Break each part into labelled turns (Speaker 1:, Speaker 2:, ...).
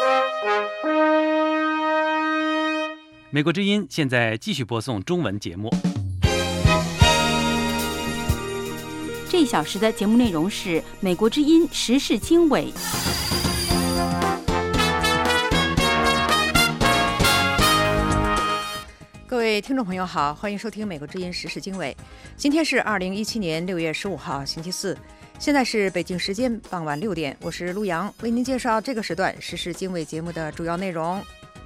Speaker 1: 美国之音现在继续播送中文节目。
Speaker 2: 这一小时的节目内容是美国之音时事经纬。
Speaker 3: 各位听众朋友好，欢迎收听美国之音时事经纬。今天是2017年6月15号星期四，现在是北京时间傍晚6点，我是陆洋，为您介绍这个时段时事经纬节目的主要内容。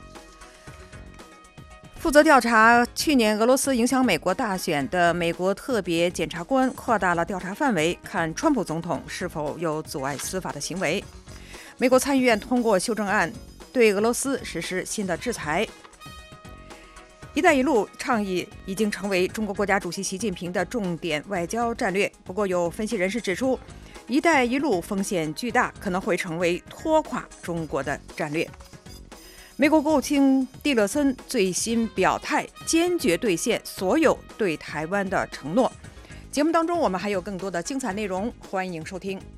Speaker 3: 负责调查去年俄罗斯影响美国大选的美国特别检察官扩大了调查范围，看川普总统是否有阻碍司法的行为。美国参议院通过修正案，对俄罗斯实施新的制裁。一带一路倡议已经成为中国国家主席习近平的重点外交战略。不过有分析人士指出，一带一路风险巨大，可能会成为拖垮中国的战略。美国国务卿蒂勒森最新表态，坚决兑现所有对台湾的承诺。节目当中我们还有更多的精彩内容，欢迎收听。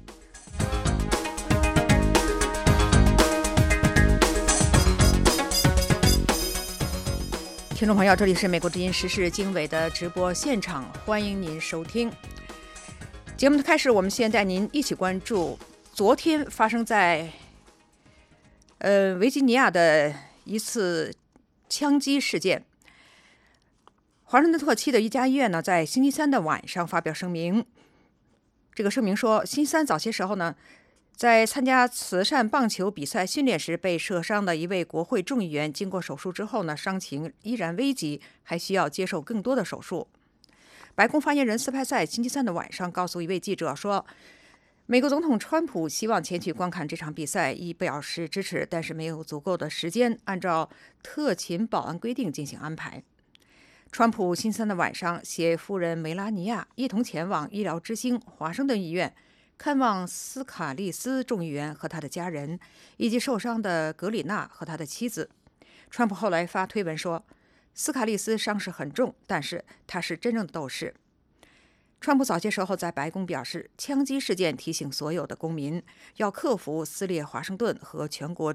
Speaker 3: 听众朋友，这里是美国之音时事经纬的直播现场，欢迎您收听。节目的开始，我们先带您一起关注昨天发生在维吉尼亚的一次枪击事件。华盛顿特区的一家医院呢，在星期三的晚上发表声明。这个声明说，星期三早些时候呢，在参加慈善棒球比赛训练时被射伤的一位国会众议员，经过手术之后呢，伤情依然危急，还需要接受更多的手术。白宫发言人斯派塞星期三的晚上告诉一位记者说，美国总统川普希望前去观看这场比赛，以表示支持，但是没有足够的时间按照特勤保安规定进行安排。川普星期三的晚上携夫人梅拉尼亚一同前往医疗之星华盛顿医院，看望斯卡利斯众议员和他的家人，以及受伤的格里纳和他的妻子。川普后来发推文说，斯卡利斯伤势很重，但是他是真正的斗士。川普早些时候在白宫表示，枪击事件提醒所有的公民要克服撕裂华盛顿和全国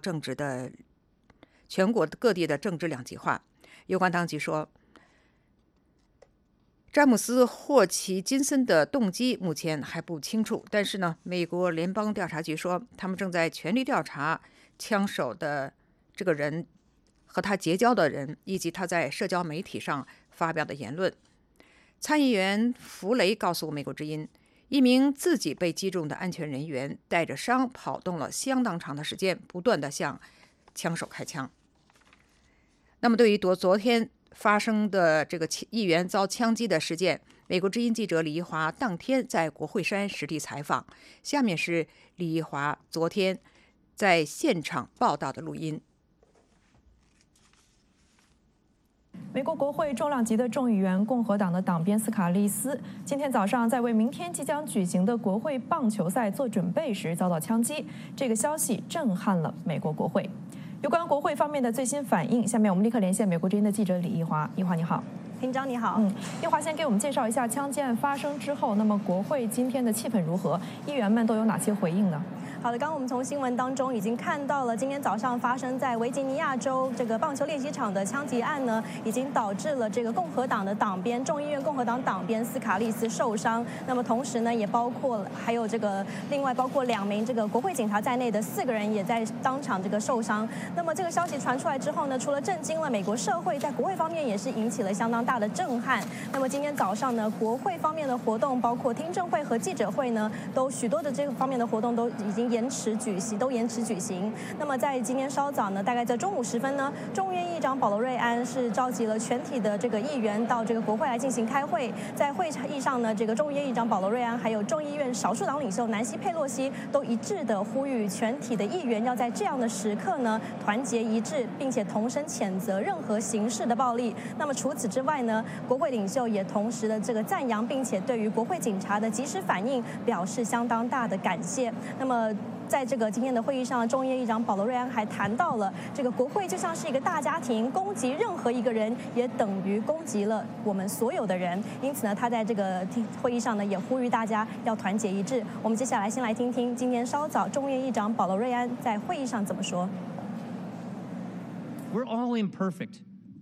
Speaker 3: 各地的政治两极化。有关当局说，詹姆斯·霍奇金森的动机目前还不清楚，但是呢，美国联邦调查局说，他们正在全力调查枪手的这个人和他结交的人，以及他在社交媒体上发表的言论。参议员弗雷告诉美国之音，一名自己被击中的安全人员带着伤跑动了相当长的时间，不断地向枪手开枪。那么对于昨天发生的这个议员遭枪击的事件，美国之音记者李一华当天在国会山实地采访，下面是李一华昨天在现场报道的录音。
Speaker 4: 美国国会重量级的众议员共和党的党鞭斯卡利斯今天早上在为明天即将举行的国会棒球赛做准备时遭到枪击，这个消息震撼了美国国会。有关国会方面的最新反应，下面我们立刻连线美国之音的记者李一华。一华你好。
Speaker 5: 厅长你好。
Speaker 4: 一华先给我们介绍一下枪击案发生之后，那么国会今天的气氛如何？议员们都有哪些回应呢？
Speaker 5: 好的，刚刚我们从新闻当中已经看到了，今天早上发生在维吉尼亚州这个棒球练习场的枪击案呢，已经导致了这个共和党的党鞭众议院共和党党鞭斯卡利斯受伤。那么同时呢，也还有这个另外包括2名这个国会警察在内的4个人也在当场这个受伤。那么这个消息传出来之后呢，除了震惊了美国社会，在国会方面也是引起了相当大的震撼。那么今天早上呢，国会方面的活动，包括听证会和记者会呢，都许多的这个方面的活动都已经延迟举行。那么在今天稍早呢，大概在中午时分呢，众议院议长保罗瑞安是召集了全体的这个议员到这个国会来进行开会。在会议上呢，这个众议院议长保罗瑞安还有众议院少数党领袖南希佩洛西都一致的呼吁全体的议员要在这样的时刻呢团结一致，并且同声谴责任何形式的暴力。那么除此之外呢，国会领袖也同时的这个赞扬，并且对于国会警察的及时反应表示相当大的感谢。那么在这个今天的会议上，众议院议长保罗瑞安还谈到了这个国会就像是一个大家庭，攻击任何一个人也等于攻击了我们所有的人。因此呢，他在这个会议上呢也呼吁大家要团结一致。我们接下来先来听听今天稍早众议院议长保罗瑞安在会议上怎么说。
Speaker 6: We're all imperfect.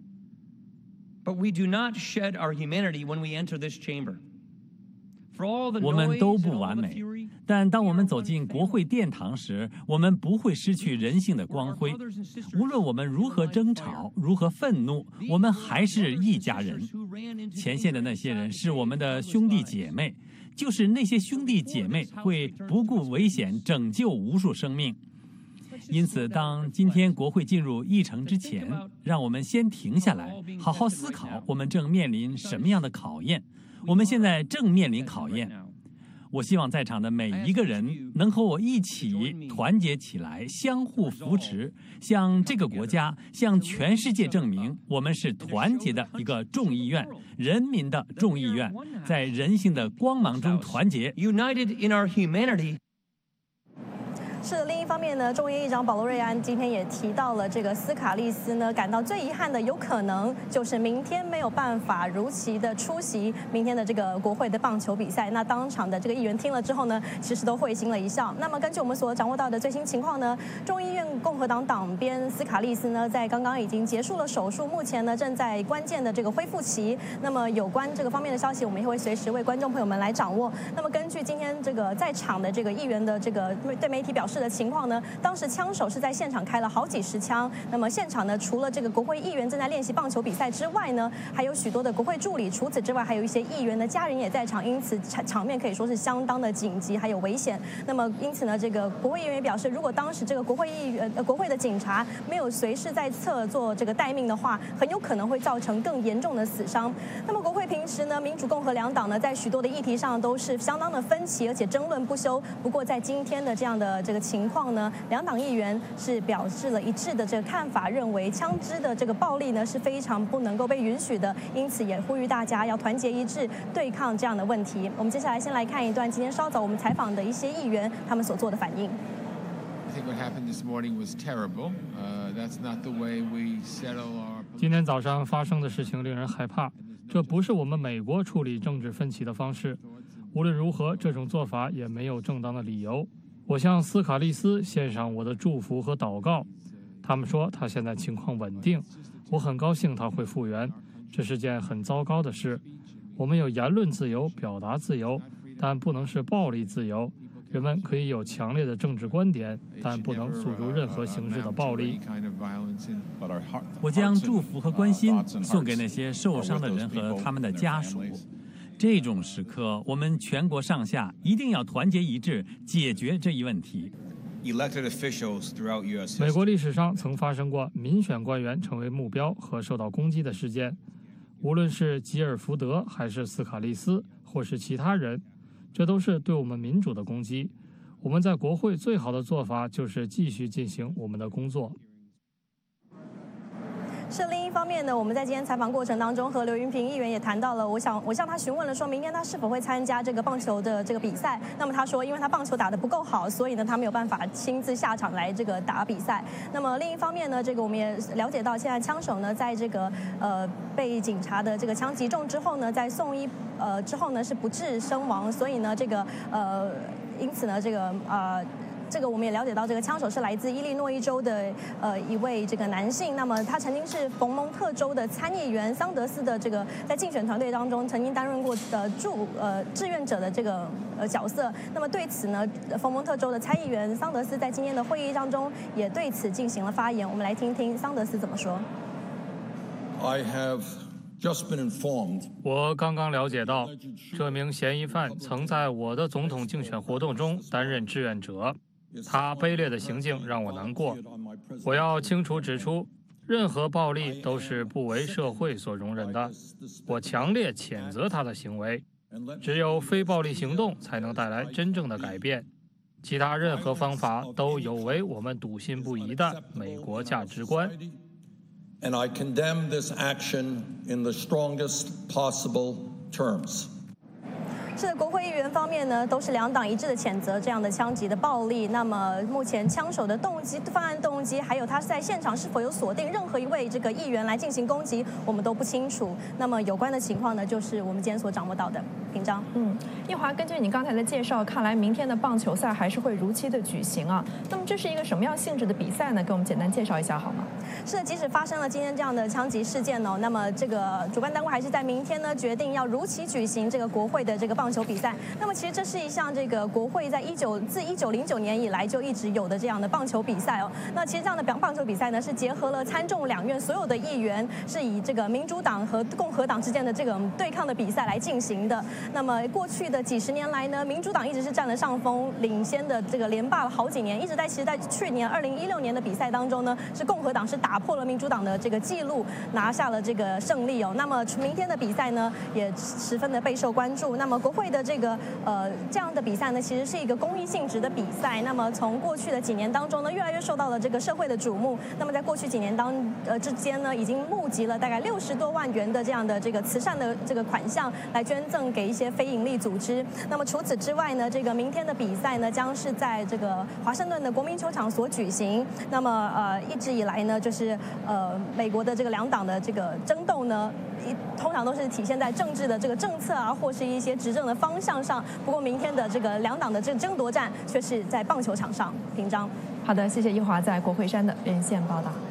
Speaker 6: But we do not shed our humanity when we enter this chamber.
Speaker 1: 我们都不完美，但当我们走进国会殿堂时，我们不会失去人性的光辉。无论我们如何争吵，如何愤怒，我们还是一家人。前线的那些人是我们的兄弟姐妹，就是那些兄弟姐妹会不顾危险拯救无数生命。因此，当今天国会进入议程之前，让我们先停下来，好好思考我们正面临什么样的考验。我们现在正面临考验，我希望在场的每一个人能和我一起团结起来，相互扶持，向这个国家，向全世界证明，我们是团结的一个众议院，人民的众议院，在人性的光芒中团结。
Speaker 6: United in our humanity.
Speaker 5: 是的，另一方面呢，众议议长保罗·瑞安今天也提到了这个斯卡利斯呢，感到最遗憾的有可能就是明天没有办法如期的出席明天的这个国会的棒球比赛。那当场的这个议员听了之后呢，其实都会心了一笑。那么根据我们所掌握到的最新情况呢，众议院共和党党鞭斯卡利斯呢，在刚刚已经结束了手术，目前呢正在关键的这个恢复期。那么有关这个方面的消息，我们也会随时为观众朋友们来掌握。那么根据今天这个在场的这个议员的这个对媒体表示的情况呢，当时枪手是在现场开了好几十枪。那么现场呢，除了这个国会议员正在练习棒球比赛之外呢，还有许多的国会助理。除此之外，还有一些议员的家人也在场，因此场面可以说是相当的紧急，还有危险。那么因此呢，这个国会议员也表示，如果当时这个国会的警察没有随时在侧做这个待命的话，很有可能会造成更严重的死伤。那么国会平时呢，民主共和两党呢，在许多的议题上都是相当的分歧，而且争论不休。不过在今天的这样的这个情况呢，两党议员是表示了一致的这个看法，认为枪支的这个暴力呢是非常不能够被允许的，因此也呼吁大家要团结一致，对抗这样的问题。我们接下来先来看一段今天稍早我们采访的一些议员他们所做的反应。
Speaker 7: 今天早上发生的事情令人害怕，这不是我们美国处理政治分歧的方式。无论如何，这种做法也没有正当的理由。我向斯卡利斯献上我的祝福和祷告。他们说他现在情况稳定，我很高兴他会复原。这是件很糟糕的事。我们有言论自由、表达自由，但不能是暴力自由。人们可以有强烈的政治观点，但不能诉诸任何形式的暴力。
Speaker 1: 我将祝福和关心送给那些受伤的人和他们的家属。这种时刻，我们全国上下一定要团结一致，解决这一问题。
Speaker 7: 美国历史上曾发生过民选官员成为目标和受到攻击的事件，无论是吉尔福德还是斯卡利斯，或是其他人，这都是对我们民主的攻击。我们在国会最好的做法就是继续进行我们的工作。
Speaker 5: 是另一方面呢，我们在今天采访过程当中，和刘云平议员也谈到了，我向他询问了，说明天他是否会参加这个棒球的这个比赛。那么他说，因为他棒球打得不够好，所以呢他没有办法亲自下场来这个打比赛。那么另一方面呢，这个我们也了解到，现在枪手呢在这个被警察的这个枪击中之后呢，在送医之后呢是不治身亡，所以呢这个因此呢这个我们也了解到，这个枪手是来自伊利诺伊州的一位这个男性。那么他曾经是冯蒙特州的参议员桑德斯的这个在竞选团队当中曾经担任过的志愿者的这个角色。那么对此呢，冯蒙特州的参议员桑德斯在今天的会议当中也对此进行了发言。我们来听听桑德斯怎么说。
Speaker 7: 我刚刚了解到，这名嫌疑犯曾在我的总统竞选活动中担任志愿者。他卑劣的行径让我难过。我要清楚指出，任何暴力都是不为社会所容忍的。我强烈谴责他的行为。只有非暴力行动才能带来真正的改变。其他任何方法都有违我们笃信不疑的美国价值观。
Speaker 8: And I condemn this action in the strongest possible terms.
Speaker 5: 是的，国会议员方面呢，都是两党一致的谴责这样的枪击的暴力。那么目前枪手的犯案动机，还有他在现场是否有锁定任何一位这个议员来进行攻击，我们都不清楚。那么有关的情况呢，就是我们今天所掌握到的。 平章。
Speaker 4: 易华，根据你刚才的介绍，看来明天的棒球赛还是会如期的举行啊。那么这是一个什么样性质的比赛呢？给我们简单介绍一下好吗？
Speaker 5: 是的，即使发生了今天这样的枪击事件那么这个主办单位还是在明天呢决定要如期举行这个国会的这个棒球比赛。那么其实这是一项这个国会自1909年以来就一直有的这样的棒球比赛那其实这样的棒球比赛呢是结合了参众两院所有的议员，是以这个民主党和共和党之间的这个对抗的比赛来进行的。那么过去的几十年来呢，民主党一直是占了上风，领先的这个连霸了好几年，一直其实在去年2016年的比赛当中呢，是共和党是打破了民主党的这个记录，拿下了这个胜利那么明天的比赛呢，也十分的备受关注。那么国会的这个这样的比赛呢，其实是一个公益性质的比赛。那么从过去的几年当中呢，越来越受到了这个社会的瞩目。那么在过去几年之间呢，已经募集了大概60多万元的这样的这个慈善的这个款项来捐赠给一些非营利组织。那么除此之外呢，这个明天的比赛呢，将是在这个华盛顿的国民球场所举行。那么一直以来呢，就是美国的这个两党的这个争斗呢，通常都是体现在政治的这个政策或是一些执政的方向上。不过明天的这个两党的这个争夺战却是在棒球场上。平章。
Speaker 4: 好的，谢谢易华在国会山的连线报道。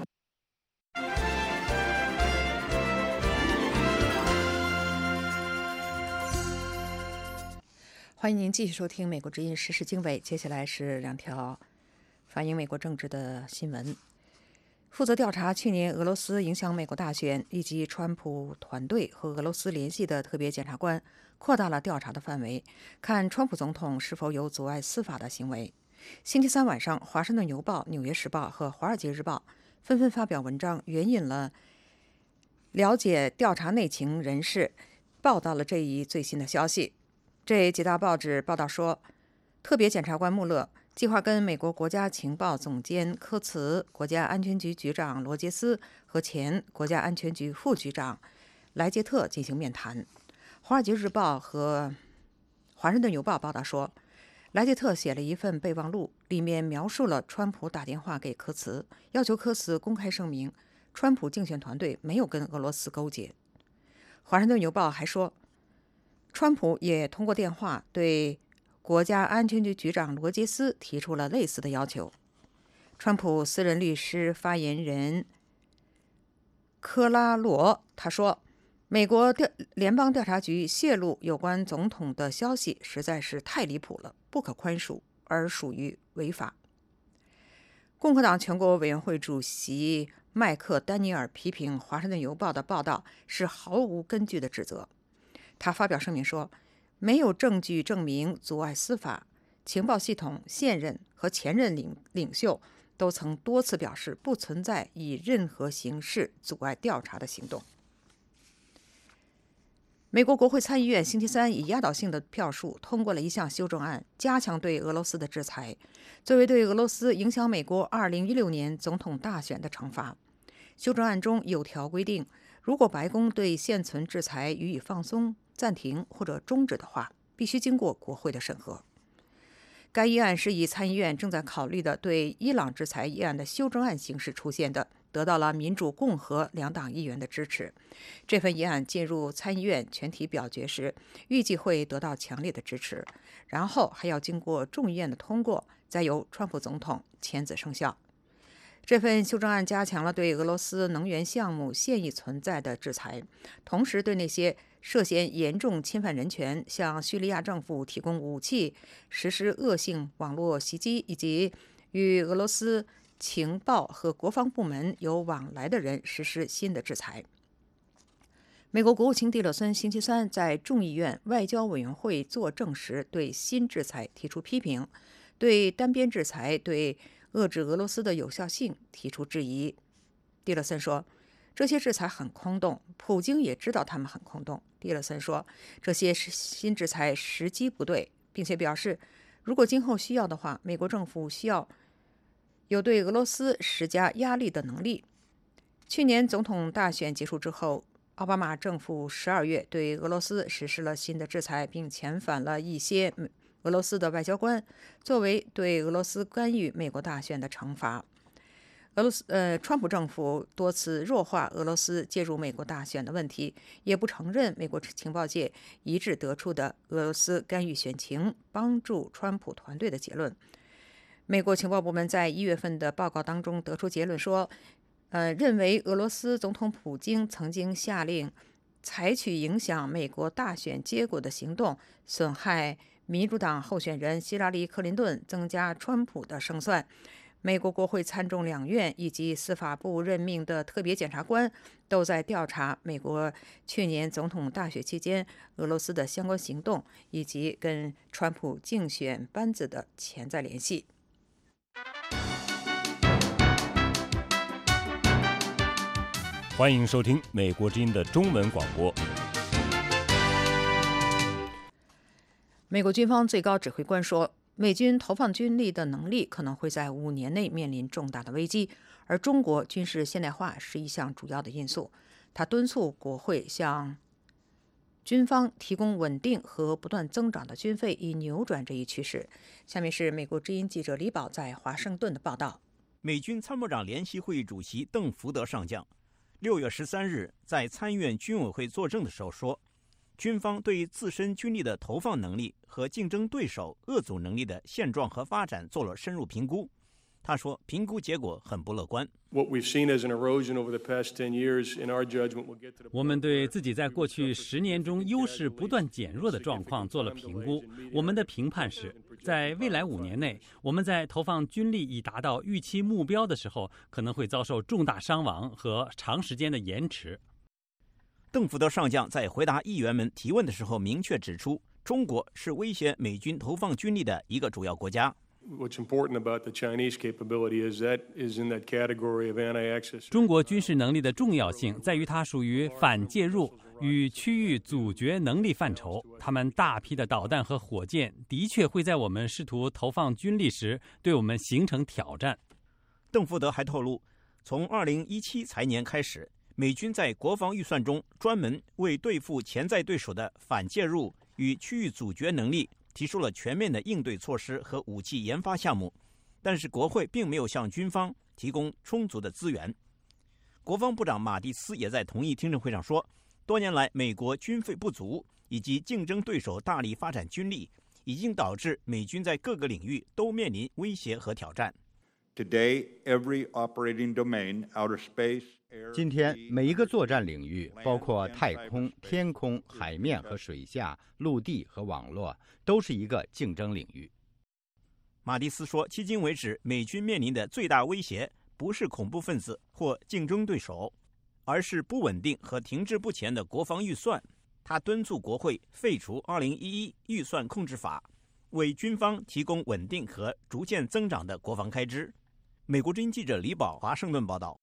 Speaker 3: 欢迎您继续收听美国之音时事经纬，接下来是2条反映美国政治的新闻。负责调查去年俄罗斯影响美国大选以及川普团队和俄罗斯联系的特别检察官扩大了调查的范围，看川普总统是否有阻碍司法的行为。星期三晚上，《华盛顿邮报》、《纽约时报》和《华尔街日报》纷纷发表文章，援引了了解调查内情人士报道了这一最新的消息。这几大报纸报道说，特别检察官穆勒计划跟美国国家情报总监科茨、国家安全局局长罗杰斯和前国家安全局副局长莱杰特进行面谈。《华尔街日报》和《华盛顿邮报》报道说，莱杰特写了一份备忘录，里面描述了川普打电话给科茨，要求科茨公开声明川普竞选团队没有跟俄罗斯勾结。《华盛顿邮报》还说，川普也通过电话对国家安全局局长罗杰斯提出了类似的要求。川普私人律师发言人科拉罗他说，美国联邦调查局泄露有关总统的消息实在是太离谱了，不可宽恕，而属于违法。共和党全国委员会主席麦克丹尼尔批评《华盛顿邮报》的报道是毫无根据的指责。他发表声明说，没有证据证明阻碍司法，情报系统现任和前任领袖都曾多次表示不存在以任何形式阻碍调查的行动。美国国会参议院星期三以压倒性的票数通过了一项修正案，加强对俄罗斯的制裁，作为对俄罗斯影响美国2016年总统大选的惩罚。修正案中有条规定，如果白宫对现存制裁予以放松、暂停或者终止的话，必须经过国会的审核。该议案是以参议院正在考虑的对伊朗制裁议案的修正案形式出现的，得到了民主、共和两党议员的支持。这份议案进入参议院全体表决时，预计会得到强烈的支持，然后还要经过众议院的通过，再由川普总统签字生效。这份修正案加强了对俄罗斯能源项目现已存在的制裁，同时对那些涉嫌严重侵犯人权、向叙利亚政府提供武器、实施恶性网络袭击以及与俄罗斯情报和国防部门有往来的人实施新的制裁。美国国务卿蒂勒森星期三在众议院外交委员会作证时对新制裁提出批评，对单边制裁对遏制俄罗斯的有效性提出质疑。蒂勒森说，这些制裁很空洞，普京也知道他们很空洞。蒂勒森说，这些新制裁时机不对，并且表示，如果今后需要的话，美国政府需要有对俄罗斯施加压力的能力。去年总统大选结束之后，奥巴马政府12月对俄罗斯实施了新的制裁，并遣返了一些俄罗斯的外交官，作为对俄罗斯干预美国大选的惩罚。 川普政府多次弱化俄罗斯介入美国大选的问题，也不承认美国情报界一致得出的俄罗斯干预选情、帮助川普团队的结论。美国情报部门在1月份的报告当中得出结论说，认为俄罗斯总统普京曾经下令采取影响美国大选结果的行动，损害民主党候选人希拉里·克林顿，增加川普的胜算。美国国会参众两院以及司法部任命的特别检察官都在调查美国去年总统大选期间俄罗斯的相关行动，以及跟川普竞选班子的潜在联系。
Speaker 9: 欢迎收听美国之音的中文广播。
Speaker 3: 美国军方最高指挥官说，美军投放军力的能力可能会在5年内面临重大的危机，而中国军事现代化是一项主要的因素。他敦促国会向军方提供稳定和不断增长的军费，以扭转这一趋势。下面是美国之音记者李宝在华盛顿的报道。
Speaker 10: 美军参谋长联席会议主席邓福德上将6月13日在参院军委会作证的时候说，军方对自身军力的投放能力和竞争对手遏阻能力的现状和发展做了深入评估。他说，评估结果很不乐观。
Speaker 1: 我们对自己在过去10年中优势不断减弱的状况做了评估。我们的评判是，在未来5年内，我们在投放军力以达到预期目标的时候，可能会遭受重大伤亡和长时间的延迟。
Speaker 10: 邓福德上将在回答议员们提问的时候明确指出，中国是威胁美军投放军力的一个主要国家。
Speaker 1: 中国军事能力的重要性在于它属于反介入与区域阻绝能力范畴。他们大批的导弹和火箭的确会在我们试图投放军力时对我们形成挑战。
Speaker 10: 邓福德还透露，从2017财年开始，美军在国防预算中专门为对付潜在对手的反介入与区域阻绝能力提出了全面的应对措施和武器研发项目，但是国会并没有向军方提供充足的资源。国防部长马蒂斯也在同一听证会上说，多年来美国军费不足以及竞争对手大力发展军力，已经导致美军在各个领域都面临威胁和挑战。
Speaker 11: 今天每一个作战领域，包括太空、天空、海面和水下、陆地和网络，都是一个竞争领域。
Speaker 10: 马蒂斯说，迄今为止，美军面临的最大威胁不是恐怖分子或竞争对手，而是不稳定和停滞不前的国防预算。他敦促国会废除2011预算控制法，为军方提供稳定和逐渐增长的国防开支。美国之音记者李宝，华盛顿报道。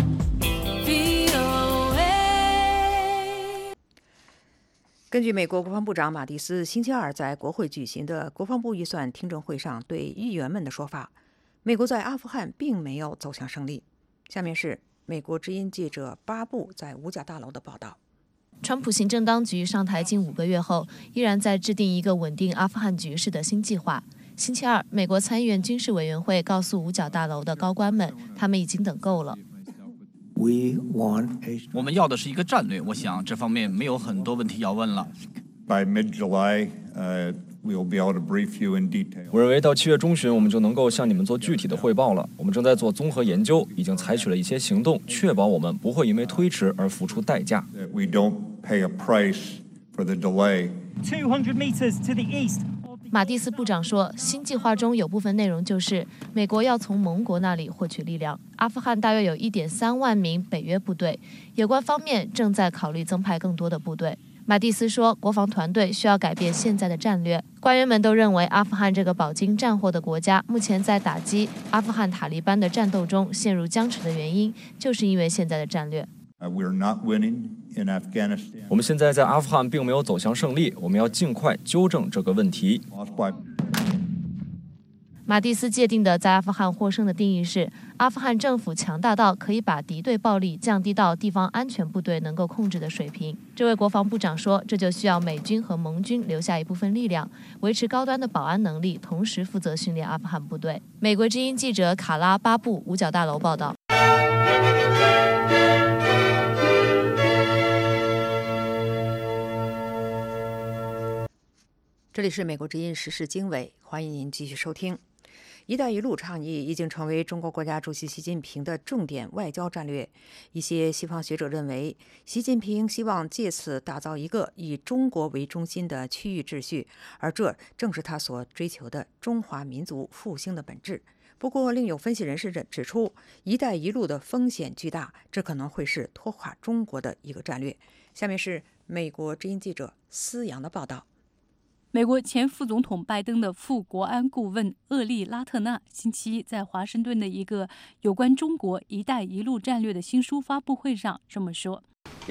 Speaker 3: 根据美国国防部长马蒂斯星期二在国会举行的国防部预算听证会上对议员们的说法，美国在阿富汗并没有走向胜利。下面是美国之音记者巴布在五角大楼的报道。
Speaker 12: 川普行政当局上台近5个月后，依然在制定一个稳定阿富汗局势的新计划。星期二，美国参议院军事委员会告诉五角大楼的高官们，他们已经等够了。
Speaker 13: 我们要的是一个战略，我想这方面没有很多问题要问了。
Speaker 14: 我认为到7月中旬，我们就能够向你们做具体的汇报了。我们正在做综合研究，已经采取了一些行动，确保我们不会因为推迟而付出代价。
Speaker 12: 马蒂斯部长说，新计划中有部分内容就是美国要从盟国那里获取力量。阿富汗大约有1.3万名北约部队，有关方面正在考虑增派更多的部队。马蒂斯说，国防团队需要改变现在的战略。官员们都认为，阿富汗这个饱经战祸的国家，目前在打击阿富汗塔利班的战斗中陷入僵持的原因，就是因为现在的战略。
Speaker 14: 我们现在在阿富汗并没有走向胜利，我们要尽快纠正这个问题。
Speaker 12: 马蒂斯界定的在阿富汗获胜的定义是，阿富汗政府强大到可以把敌对暴力降低到地方安全部队能够控制的水平。这位国防部长说，这就需要美军和盟军留下一部分力量，维持高端的保安能力，同时负责训练阿富汗部队。美国之音记者卡拉巴布五角大楼报道。
Speaker 3: 这里是美国之音时事经纬，欢迎您继续收听。“一带一路”倡议已经成为中国国家主席习近平的重点外交战略。一些西方学者认为，习近平希望借此打造一个以中国为中心的区域秩序，而这正是他所追求的中华民族复兴的本质。不过，另有分析人士指出，“一带一路”的风险巨大，这可能会是拖垮中国的一个战略。下面是美国之音记者思阳的报道。
Speaker 15: 美国前副总统拜登的副国安顾问厄利拉特纳星期一在华盛顿的一个有关中国“一带一路”战略的新书发布会上这么说。
Speaker 16: A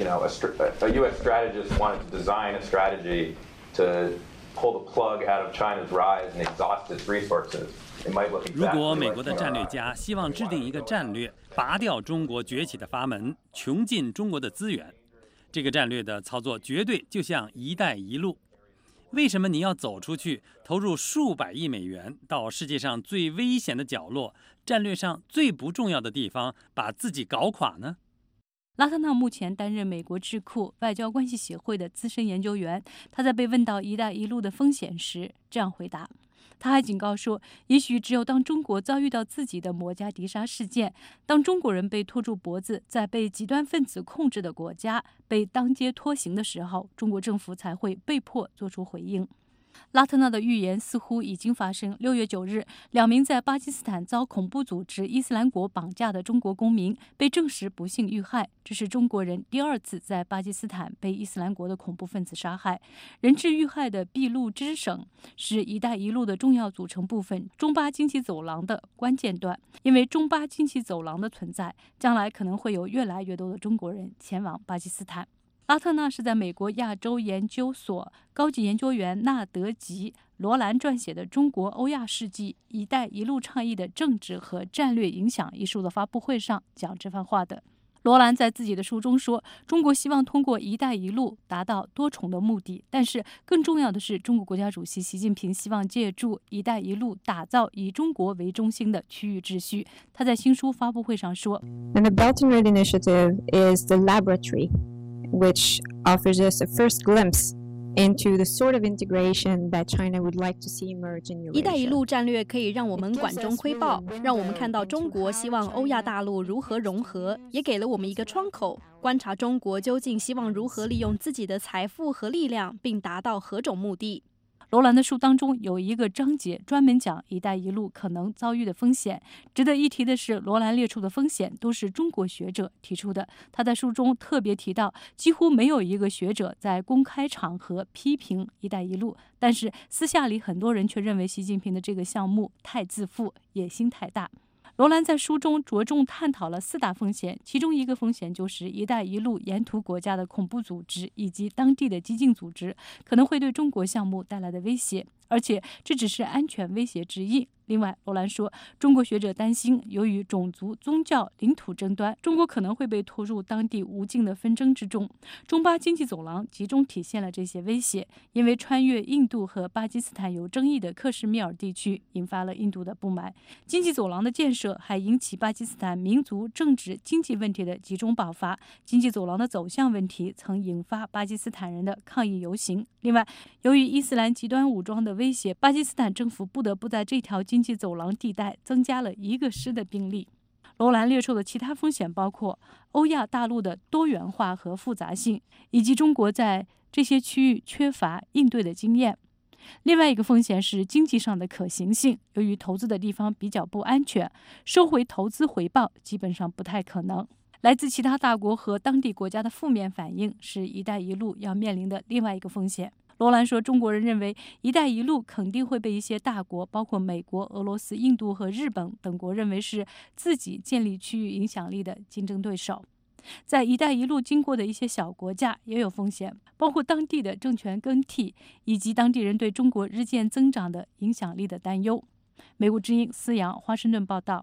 Speaker 16: U.S. strategist wanted to design a strategy to pull the plug out of China's rise and exhaust its resources.
Speaker 1: 如果美国的战略家希望制定一个战略，拔掉中国崛起的阀门，穷尽中国的资源，这个战略的操作绝对就像“一带一路”。为什么你要走出去，投入数百亿美元到世界上最危险的角落，战略上最不重要的地方，把自己搞垮呢？
Speaker 15: 拉特纳目前担任美国智库外交关系协会的资深研究员。他在被问到“一带一路”的风险时，这样回答。他还警告说，也许只有当中国遭遇到自己的摩加迪沙事件，当中国人被拖住脖子，在被极端分子控制的国家被当街拖行的时候，中国政府才会被迫做出回应。拉特纳的预言似乎已经发生。6月9日，2名在巴基斯坦遭恐怖组织伊斯兰国绑架的中国公民被证实不幸遇害，这是中国人第2次在巴基斯坦被伊斯兰国的恐怖分子杀害。人质遇害的俾路支省是“一带一路”的重要组成部分，中巴经济走廊的关键段。因为中巴经济走廊的存在，将来可能会有越来越多的中国人前往巴基斯坦。拉特纳是在美国亚洲研究所高级研究员纳德吉·罗兰撰写的《中国欧亚世纪“一带一路”倡议的政治和战略影响》一书的发布会上讲这番话的。罗兰在自己的书中说，中国希望通过“一带一路”达到多重的目的，但是更重要的是，中国国家主席习近平希望借助“一带一路”打造以中国为中心的区域秩序。他在新书发布会上说
Speaker 17: And the Belt and Road Initiative is the laboratory which offers us a first glimpse into the sort of integration that China would like to see emerge in Eurasia.
Speaker 5: 一带一路战略可以让我们管中窥豹，让我们看到中国希望欧亚大陆如何融合，也给了我们一个窗口，观察中国究竟希望如何利用自己的财富和力量，并达到何种目的。
Speaker 15: 罗兰的书当中有一个章节专门讲“一带一路”可能遭遇的风险。值得一提的是，罗兰列出的风险都是中国学者提出的。他在书中特别提到，几乎没有一个学者在公开场合批评“一带一路”，但是私下里很多人却认为习近平的这个项目太自负，野心太大。罗兰在书中着重探讨了4大风险，其中一个风险就是“一带一路”沿途国家的恐怖组织以及当地的激进组织可能会对中国项目带来的威胁，而且这只是安全威胁之一。另外，罗兰说，中国学者担心，由于种族、宗教、领土争端，中国可能会被拖入当地无尽的纷争之中。中巴经济走廊集中体现了这些威胁，因为穿越印度和巴基斯坦有争议的克什米尔地区，引发了印度的不满。经济走廊的建设还引起巴基斯坦民族、政治、经济问题的集中爆发。经济走廊的走向问题曾引发巴基斯坦人的抗议游行。另外，由于伊斯兰极端武装的威胁，巴基斯坦政府不得不在这条经济走廊地带增加了1个师的兵力。罗兰列出的其他风险包括欧亚大陆的多元化和复杂性，以及中国在这些区域缺乏应对的经验。另外一个风险是经济上的可行性，由于投资的地方比较不安全，收回投资回报基本上不太可能。来自其他大国和当地国家的负面反应是“一带一路”要面临的另外一个风险。罗兰说，中国人认为“一带一路”肯定会被一些大国，包括美国、俄罗斯、印度和日本等国认为是自己建立区域影响力的竞争对手。在“一带一路”经过的一些小国家也有风险，包括当地的政权更替，以及当地人对中国日渐增长的影响力的担忧。美国之音思阳华盛顿报道。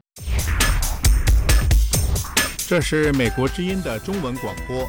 Speaker 18: 这是美国之音的中文广播。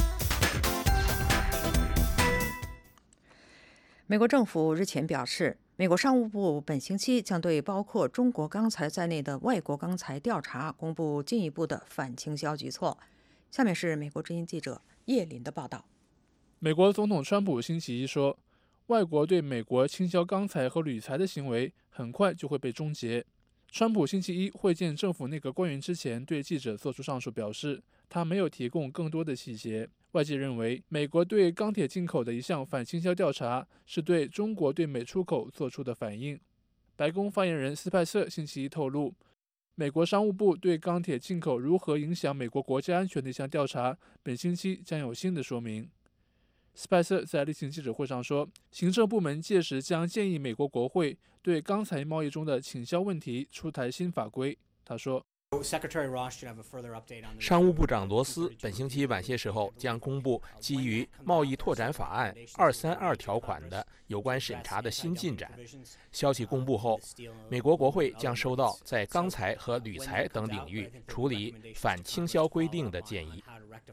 Speaker 3: 美国政府日前表示， 美国商务部本星期将对包括中国钢材在内的外国钢材调查公布进一步的反倾销举措。下面是美国之音记者叶林的报道。
Speaker 19: 美国总统川普星期一说，外国对美国倾销钢材和铝材的行为很快就会被终结。川普星期一会见政府内阁官员之前对记者作出上述表示，他没有提供更多的细节。外界认为，美国对钢铁进口的一项反倾销调查是对中国对美出口做出的反应。白宫发言人斯派瑟星期一透露，美国商务部对钢铁进口如何影响美国国家安全的一项调查，本星期将有新的说明。斯派瑟在例行记者会上说，行政部门届时将建议美国国会对钢材贸易中的倾销问题出台新法规。他说，
Speaker 20: 商务部长罗斯本星期晚些时候将公布基于贸易拓展法案232条款的有关审查的新进展。消息公布后，美国国会将收到在钢材和铝材等领域处理反倾销规定的建议。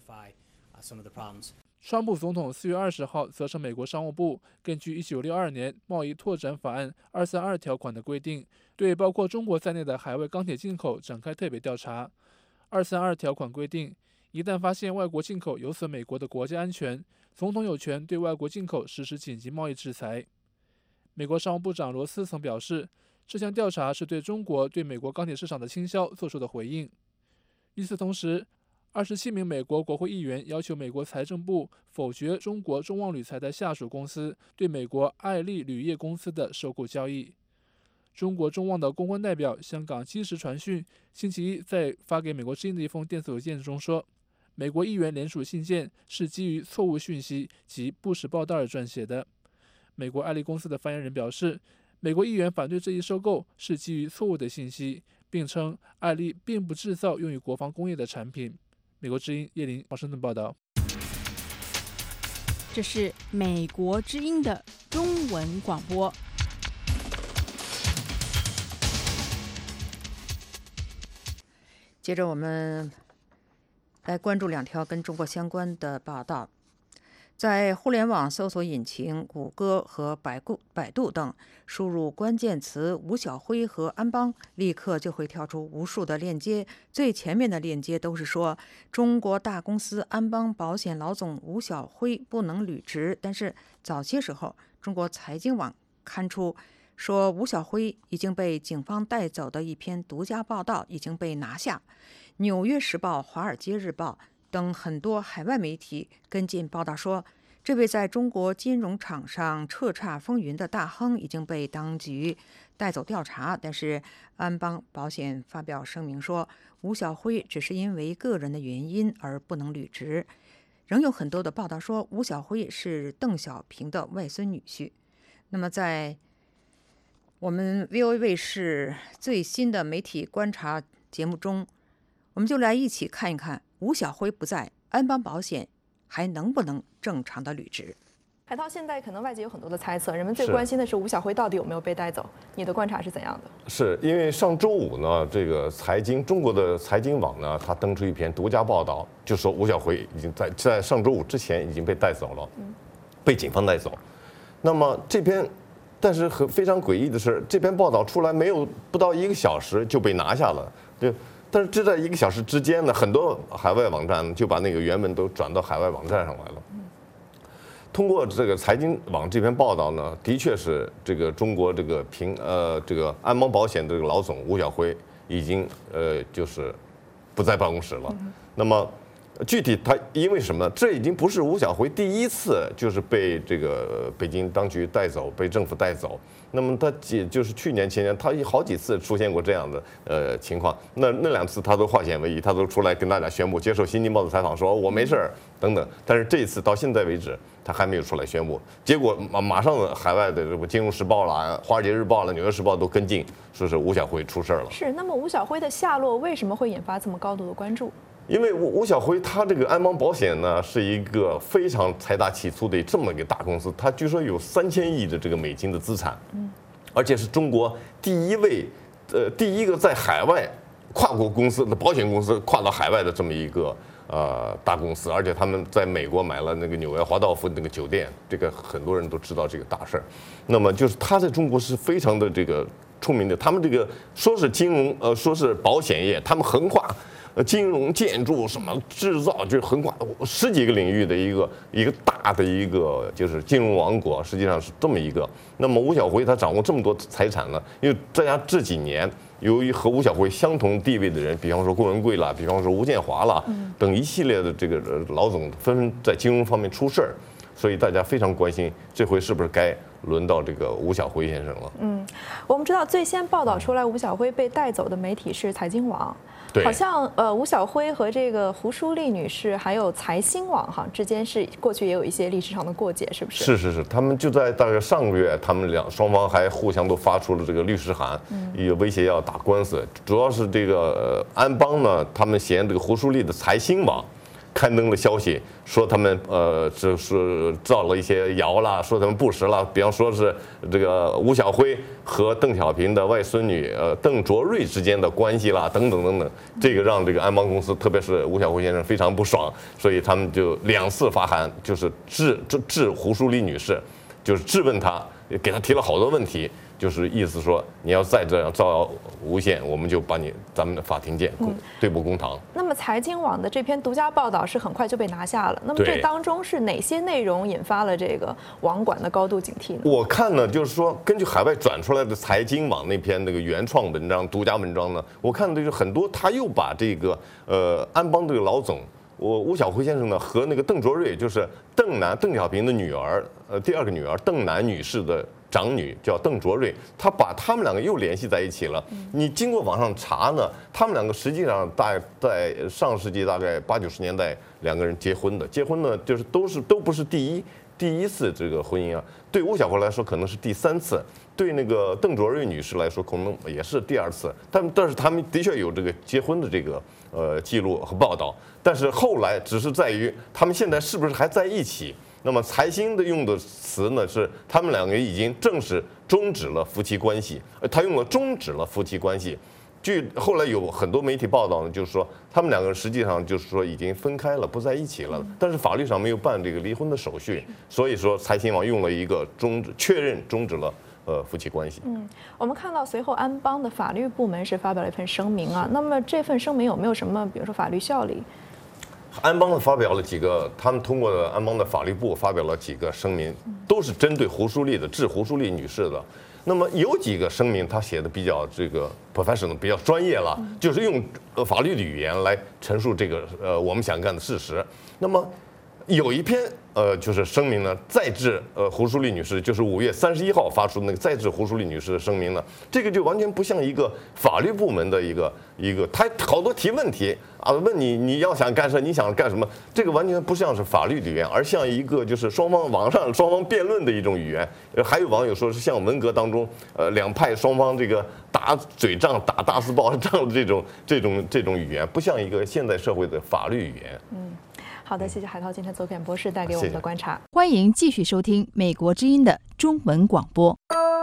Speaker 19: 川普总统4月20号责成美国商务部根据1962年贸易拓展法案232条款的规定，对包括中国在内的海外钢铁进口展开特别调查。232条款规定，一旦发现外国进口有损美国的国家安全，总统有权对外国进口实施紧急贸易制裁。美国商务部长罗斯曾表示，这项调查是对中国对美国钢铁市场的倾销做出的回应。与此同时，27名美国国会议员要求美国财政部否决中国中旺铝材的下属公司对美国爱立铝业公司的收购交易。中国中旺的公关代表香港基石传讯星期一在发给美国之音的一封电子邮件中说，美国议员联署信件是基于错误讯息及不实报道而撰写的。美国爱立公司的发言人表示，美国议员反对这一收购是基于错误的信息，并称爱立并不制造用于国防工业的产品。美国之音叶林华盛顿报道。
Speaker 2: 这是美国之音的中文广播。
Speaker 3: 接着我们来关注两条跟中国相关的报道。在互联网搜索引擎谷歌和百度等输入关键词吴晓辉和安邦，立刻就会跳出无数的链接。最前面的链接都是说中国大公司安邦保险老总吴晓辉不能履职，但是早些时候中国财经网刊出说吴晓辉已经被警方带走的一篇独家报道已经被拿下。纽约时报、华尔街日报等很多海外媒体跟进报道说，这位在中国金融场上叱咤风云的大亨已经被当局带走调查。但是安邦保险发表声明说，吴晓辉只是因为个人的原因而不能履职。仍有很多的报道说吴晓辉是邓小平的外孙女婿。那么在我们 VOA 卫视最新的媒体观察节目中，我们就来一起看一看吴晓辉不在，安邦保险还能不能正常的履职。
Speaker 4: 海涛，现在可能外界有很多的猜测，人们最关心的是吴晓辉到底有没有被带走，你的观察是怎样的？
Speaker 21: 是因为上周五呢，这个中国的财经网呢，他登出一篇独家报道，就说吴晓辉已经在上周五之前已经被带走了，被警方带走。那么这篇，但是非常诡异的是，这篇报道出来不到1个小时就被拿下了，对。但是这在1个小时之间呢，很多海外网站就把那个原文都转到海外网站上来了。通过这个财经网这篇报道呢，的确是这个中国这个安邦保险的这个老总吴晓辉已经就是不在办公室了。那么具体他因为什么呢？这已经不是吴晓辉第一次就是被这个北京当局带走，被政府带走。那么他就是去年前年，他好几次出现过这样的情况。那2次他都化险为夷，他都出来跟大家宣布，接受《新京报》的采访说我没事儿等等。但是这一次到现在为止，他还没有出来宣布。结果马上海外的这个《金融时报》啦、《华尔街日报》啦、《纽约时报》都跟进，说是吴晓辉出事了。
Speaker 4: 是，那么吴晓辉的下落为什么会引发这么高度的关注？
Speaker 21: 因为吴晓辉他这个安邦保险呢，是一个非常财大气粗的这么一个大公司，他据说有3000亿的这个美金的资产，而且是中国第一个在海外跨国公司的保险公司跨到海外的这么一个大公司，而且他们在美国买了那个纽约华道夫那个酒店，这个很多人都知道这个大事儿。那么就是他在中国是非常的这个出名的，他们这个说是金融说是保险业，他们横跨金融、建筑什么制造，就是横跨10几个领域的一个大的一个就是金融王国，实际上是这么一个。那么吴晓辉他掌握这么多财产呢，因为大家这几年由于和吴晓辉相同地位的人，比方说郭文贵啦，比方说吴建华啦，等一系列的这个老总纷纷在金融方面出事儿，所以大家非常关心这回是不是该轮到这个吴晓辉先生了。
Speaker 4: 我们知道最先报道出来吴晓辉被带走的媒体是财经网。好像吴晓辉和这个胡舒丽女士还有财新网之间是过去也有一些历史上的过节，是不是？是，他们就在大概上个月，他们双方还互相都发出了这个律师函，也威胁要打官司。主要是这个安邦呢，他们嫌这个胡舒丽的财新网刊登了消息，说他们就是造了一些谣啦，说他们不实啦，比方说是这个吴晓辉和邓小平的外孙女邓卓瑞之间的关系啦，等等等等，这个让这个安邦公司，特别是吴晓辉先生非常不爽，所以他们就2次发函，就是致胡舒丽女士，就是质问她，给她提了好多问题。就是意思说，你要再这样造谣诬陷，我们就把咱们的法庭见，对簿公堂。 那么财经网的这篇独家报道是很快就被拿下了。那么这当中是哪些内容引发了这个网管的高度警惕呢？
Speaker 21: 我看呢，就是说根据海外转出来的财经网那篇那个原创文章、独家文章呢，我看的就是很多，他又把这个安邦这个老总。吴晓辉先生呢和那个邓卓瑞，就是邓小平的女儿，第2个女儿邓楠女士的长女叫邓卓瑞，他把他们2个又联系在一起了。你经过网上查呢，他们2个实际上在上世纪大概80、90年代2个人结婚呢，就是都不是第一次这个婚姻啊。对吴晓辉来说可能是第3次，对那个邓卓瑞女士来说可能也是第2次。但是他们的确有这个结婚的这个记录和报道，但是后来只是在于他们现在是不是还在一起。那么财新的用的词呢是他们2个已经正式终止了夫妻关系，他用了终止了夫妻关系。据后来有很多媒体报道呢，就是说他们2个人实际上就是说已经分开了，不在一起了，但是法律上没有办这个离婚的手续，所以说财新网用了一个确认终止了夫妻关系。
Speaker 4: 我们看到随后安邦的法律部门是发表了一份声明啊，那么这份声明有没有什么比如说法律效力？
Speaker 21: 安邦发表了几个，他们通过安邦的法律部发表了几个声明，都是针对胡舒丽的，致胡舒丽女士的。那么有几个声明他写的比较这个 professional 比较专业了，就是用法律的语言来陈述这个我们想干的事实。那么有一篇就是声明呢，再致胡舒丽女士，就是5月31号发出的那个再致胡舒丽女士的声明呢，这个就完全不像一个法律部门的一个，他好多提问题啊，问你要想干什么，你想干什么，这个完全不像是法律语言，而像一个就是网上双方辩论的一种语言。还有网友说是像文革当中2派双方这个打嘴仗、打大字报仗的这种语言，不像一个现代社会的法律语言。
Speaker 4: 好的，谢谢海涛今天走遍博士带给我们的观察。
Speaker 2: 欢迎继续收听美国之音的中文广播。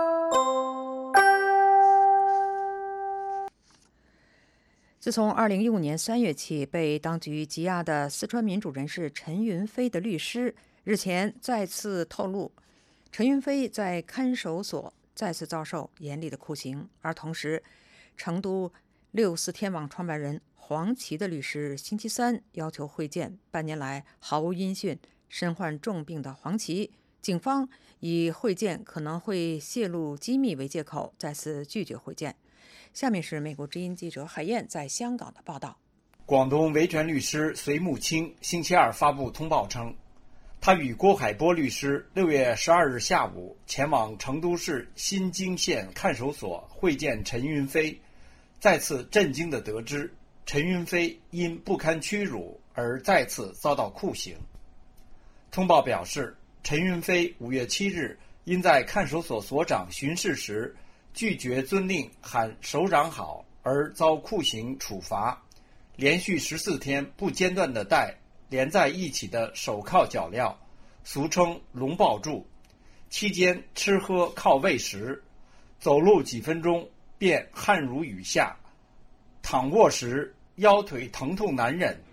Speaker 3: 自从2015年3月起被当局羁押的四川民主人士陈云飞的律师日前再次透露，陈云飞在看守所再次遭受严厉的酷刑，而同时成都64天网创办人黄琦的律师星期3要求会见半年来毫无音讯、身患重病的黄琦，警方以会见可能会泄露机密为借口，再次拒绝会见。下面是美国之音记者海燕在香港的报道。
Speaker 6: 广东维权律师隋木清星期2发布通报称，他与郭海波律师6月12日下午前往成都市新泾县看守所会见陈云飞，再次震惊地得知陈云飞因不堪屈辱而再次遭到酷刑。通报表示，陈云飞5月7日因在看守所所长巡视时拒绝遵令喊首长好而遭酷刑处罚，连续14天不间断地戴连在一起的手铐脚镣，俗称龙抱柱，期间吃喝靠喂食，走路几分钟便汗如雨下，躺卧时腰腿疼痛难忍，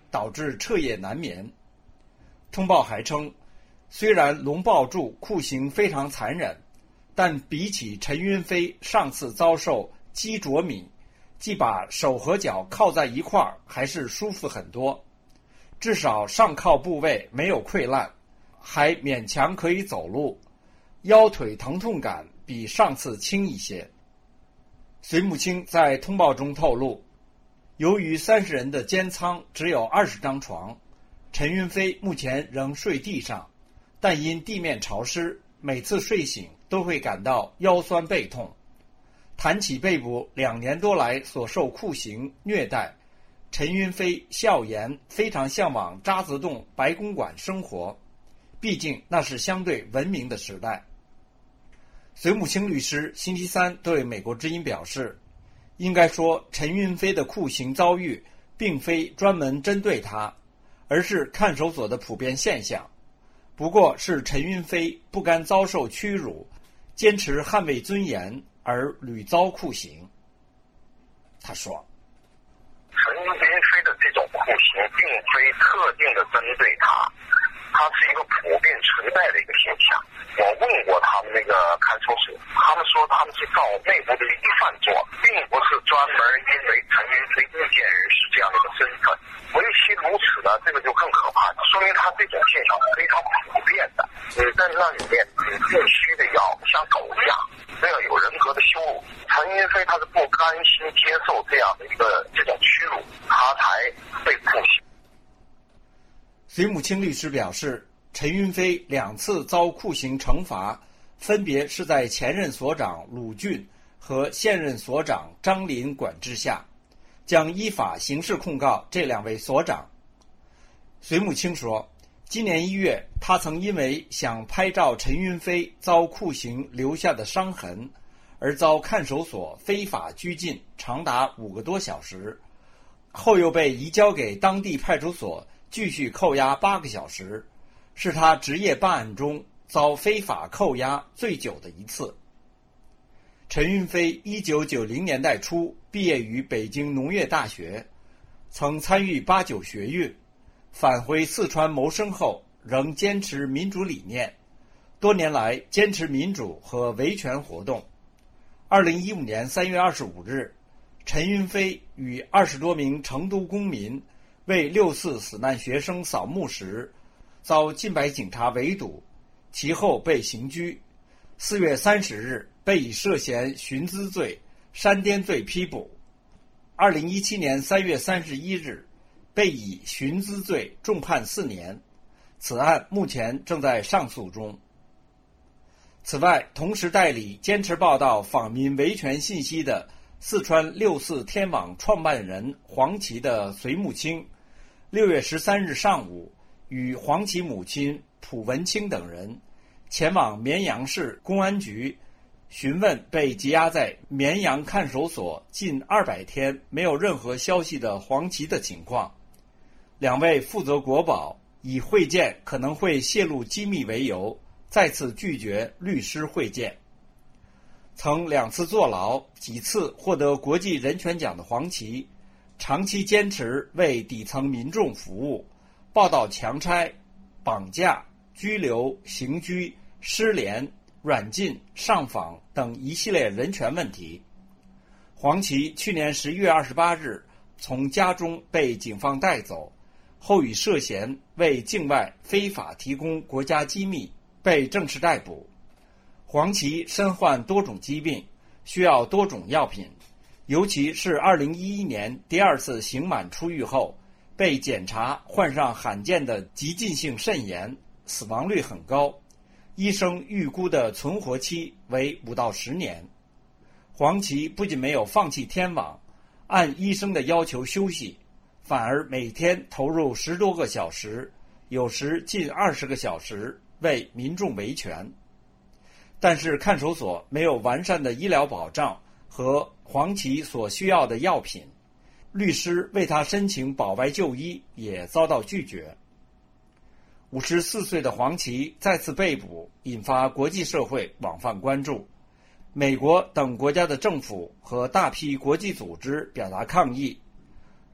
Speaker 6: 导致彻夜难眠。通报还称，虽然龙抱柱酷刑非常残忍，但比起陈云飞上次遭受鸡啄米，即把手和脚靠在一块儿，还是舒服很多。至少上铐部位没有溃烂，还勉强可以走路，腰腿疼痛感比上次轻一些。隋木青在通报中透露，由于30人的监舱只有20张床，陈云飞目前仍睡地上，但因地面潮湿，每次睡醒都会感到腰酸背痛。谈起被捕2年多来所受酷刑虐待，陈云飞笑言非常向往渣滓洞白公馆生活，毕竟那是相对文明的时代。隋木青律师星期三对美国之音表示，应该说陈云飞的酷刑遭遇并非专门针对他，而是看守所的普遍现象，不过是陈云飞不甘遭受屈辱，坚持捍卫尊严而屡遭酷刑。他说，
Speaker 7: 陈云飞的这种酷刑并非特定的针对他，它是一个普遍存在的一个现象。我问过他们那个看守所，他们说他们是照内部的规范做，并不是专门因为陈云飞意见人士这样的一个身份。唯其如此呢，这个就更可怕，说明他这种现象是非常普遍的。你在那里面，你必须得要像狗一样，都要有人格的羞辱。陈云飞他是不甘心接受这样的这种屈辱，他才被酷刑。
Speaker 6: 隋木青律师表示，陈云飞2次遭酷刑惩罚，分别是在前任所长鲁俊和现任所长张林管制下，将依法刑事控告这2位所长。隋木青说，今年1月，他曾因为想拍照陈云飞遭酷刑留下的伤痕，而遭看守所非法拘禁长达5个多小时，后又被移交给当地派出所继续扣押8个小时，是他职业办案中遭非法扣押最久的一次。陈云飞1990年代初毕业于北京农业大学，曾参与89学运，返回四川谋生后仍坚持民主理念，多年来坚持民主和维权活动。2015年3月25日，陈云飞与20多名成都公民为6·4死难学生扫墓时，遭近百警察围堵，其后被刑拘。4月30日被以涉嫌寻滋罪、煽颠罪批捕。2017年3月31日被以寻滋罪重判4年，此案目前正在上诉中。此外，同时代理坚持报道访民维权信息的四川6·4天网创办人黄琦的隋木青，6月13日上午与黄琦母亲蒲文清等人前往绵阳市公安局询问被羁押在绵阳看守所近200天没有任何消息的黄琦的情况。2位负责国保，以会见可能会泄露机密为由，再次拒绝律师会见。曾2次坐牢、几次获得国际人权奖的黄琦，长期坚持为底层民众服务，报道强拆、绑架、拘留、刑拘、失联、软禁、上访等一系列人权问题。黄琦去年11月28日从家中被警方带走，后以涉嫌为境外非法提供国家机密被正式逮捕。黄琦身患多种疾病，需要多种药品，尤其是2011年第2次刑满出狱后，被检查患上罕见的急进性肾炎，死亡率很高，医生预估的存活期为5到10年。黄琦不仅没有放弃天网，按医生的要求休息，反而每天投入10多个小时，有时近20个小时为民众维权。但是看守所没有完善的医疗保障和黄琦所需要的药品，律师为他申请保外就医也遭到拒绝。54岁的黄琦再次被捕，引发国际社会广泛关注。美国等国家的政府和大批国际组织表达抗议。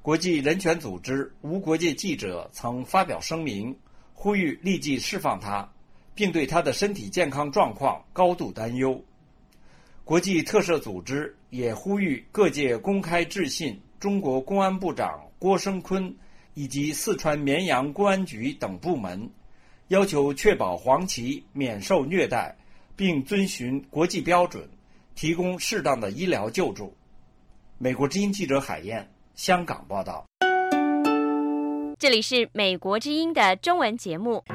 Speaker 6: 国际人权组织无国界记者曾发表声明，呼吁立即释放他，并对他的身体健康状况高度担忧。国际特赦组织也呼吁各界公开致信中国公安部长郭声琨以及四川绵阳公安局等部门，要求确保黄旗免受虐待，并遵循国际标准，提供适当的医疗救助。美国之音记者海燕，香港报道。
Speaker 2: 这里是美国之音的中文节目。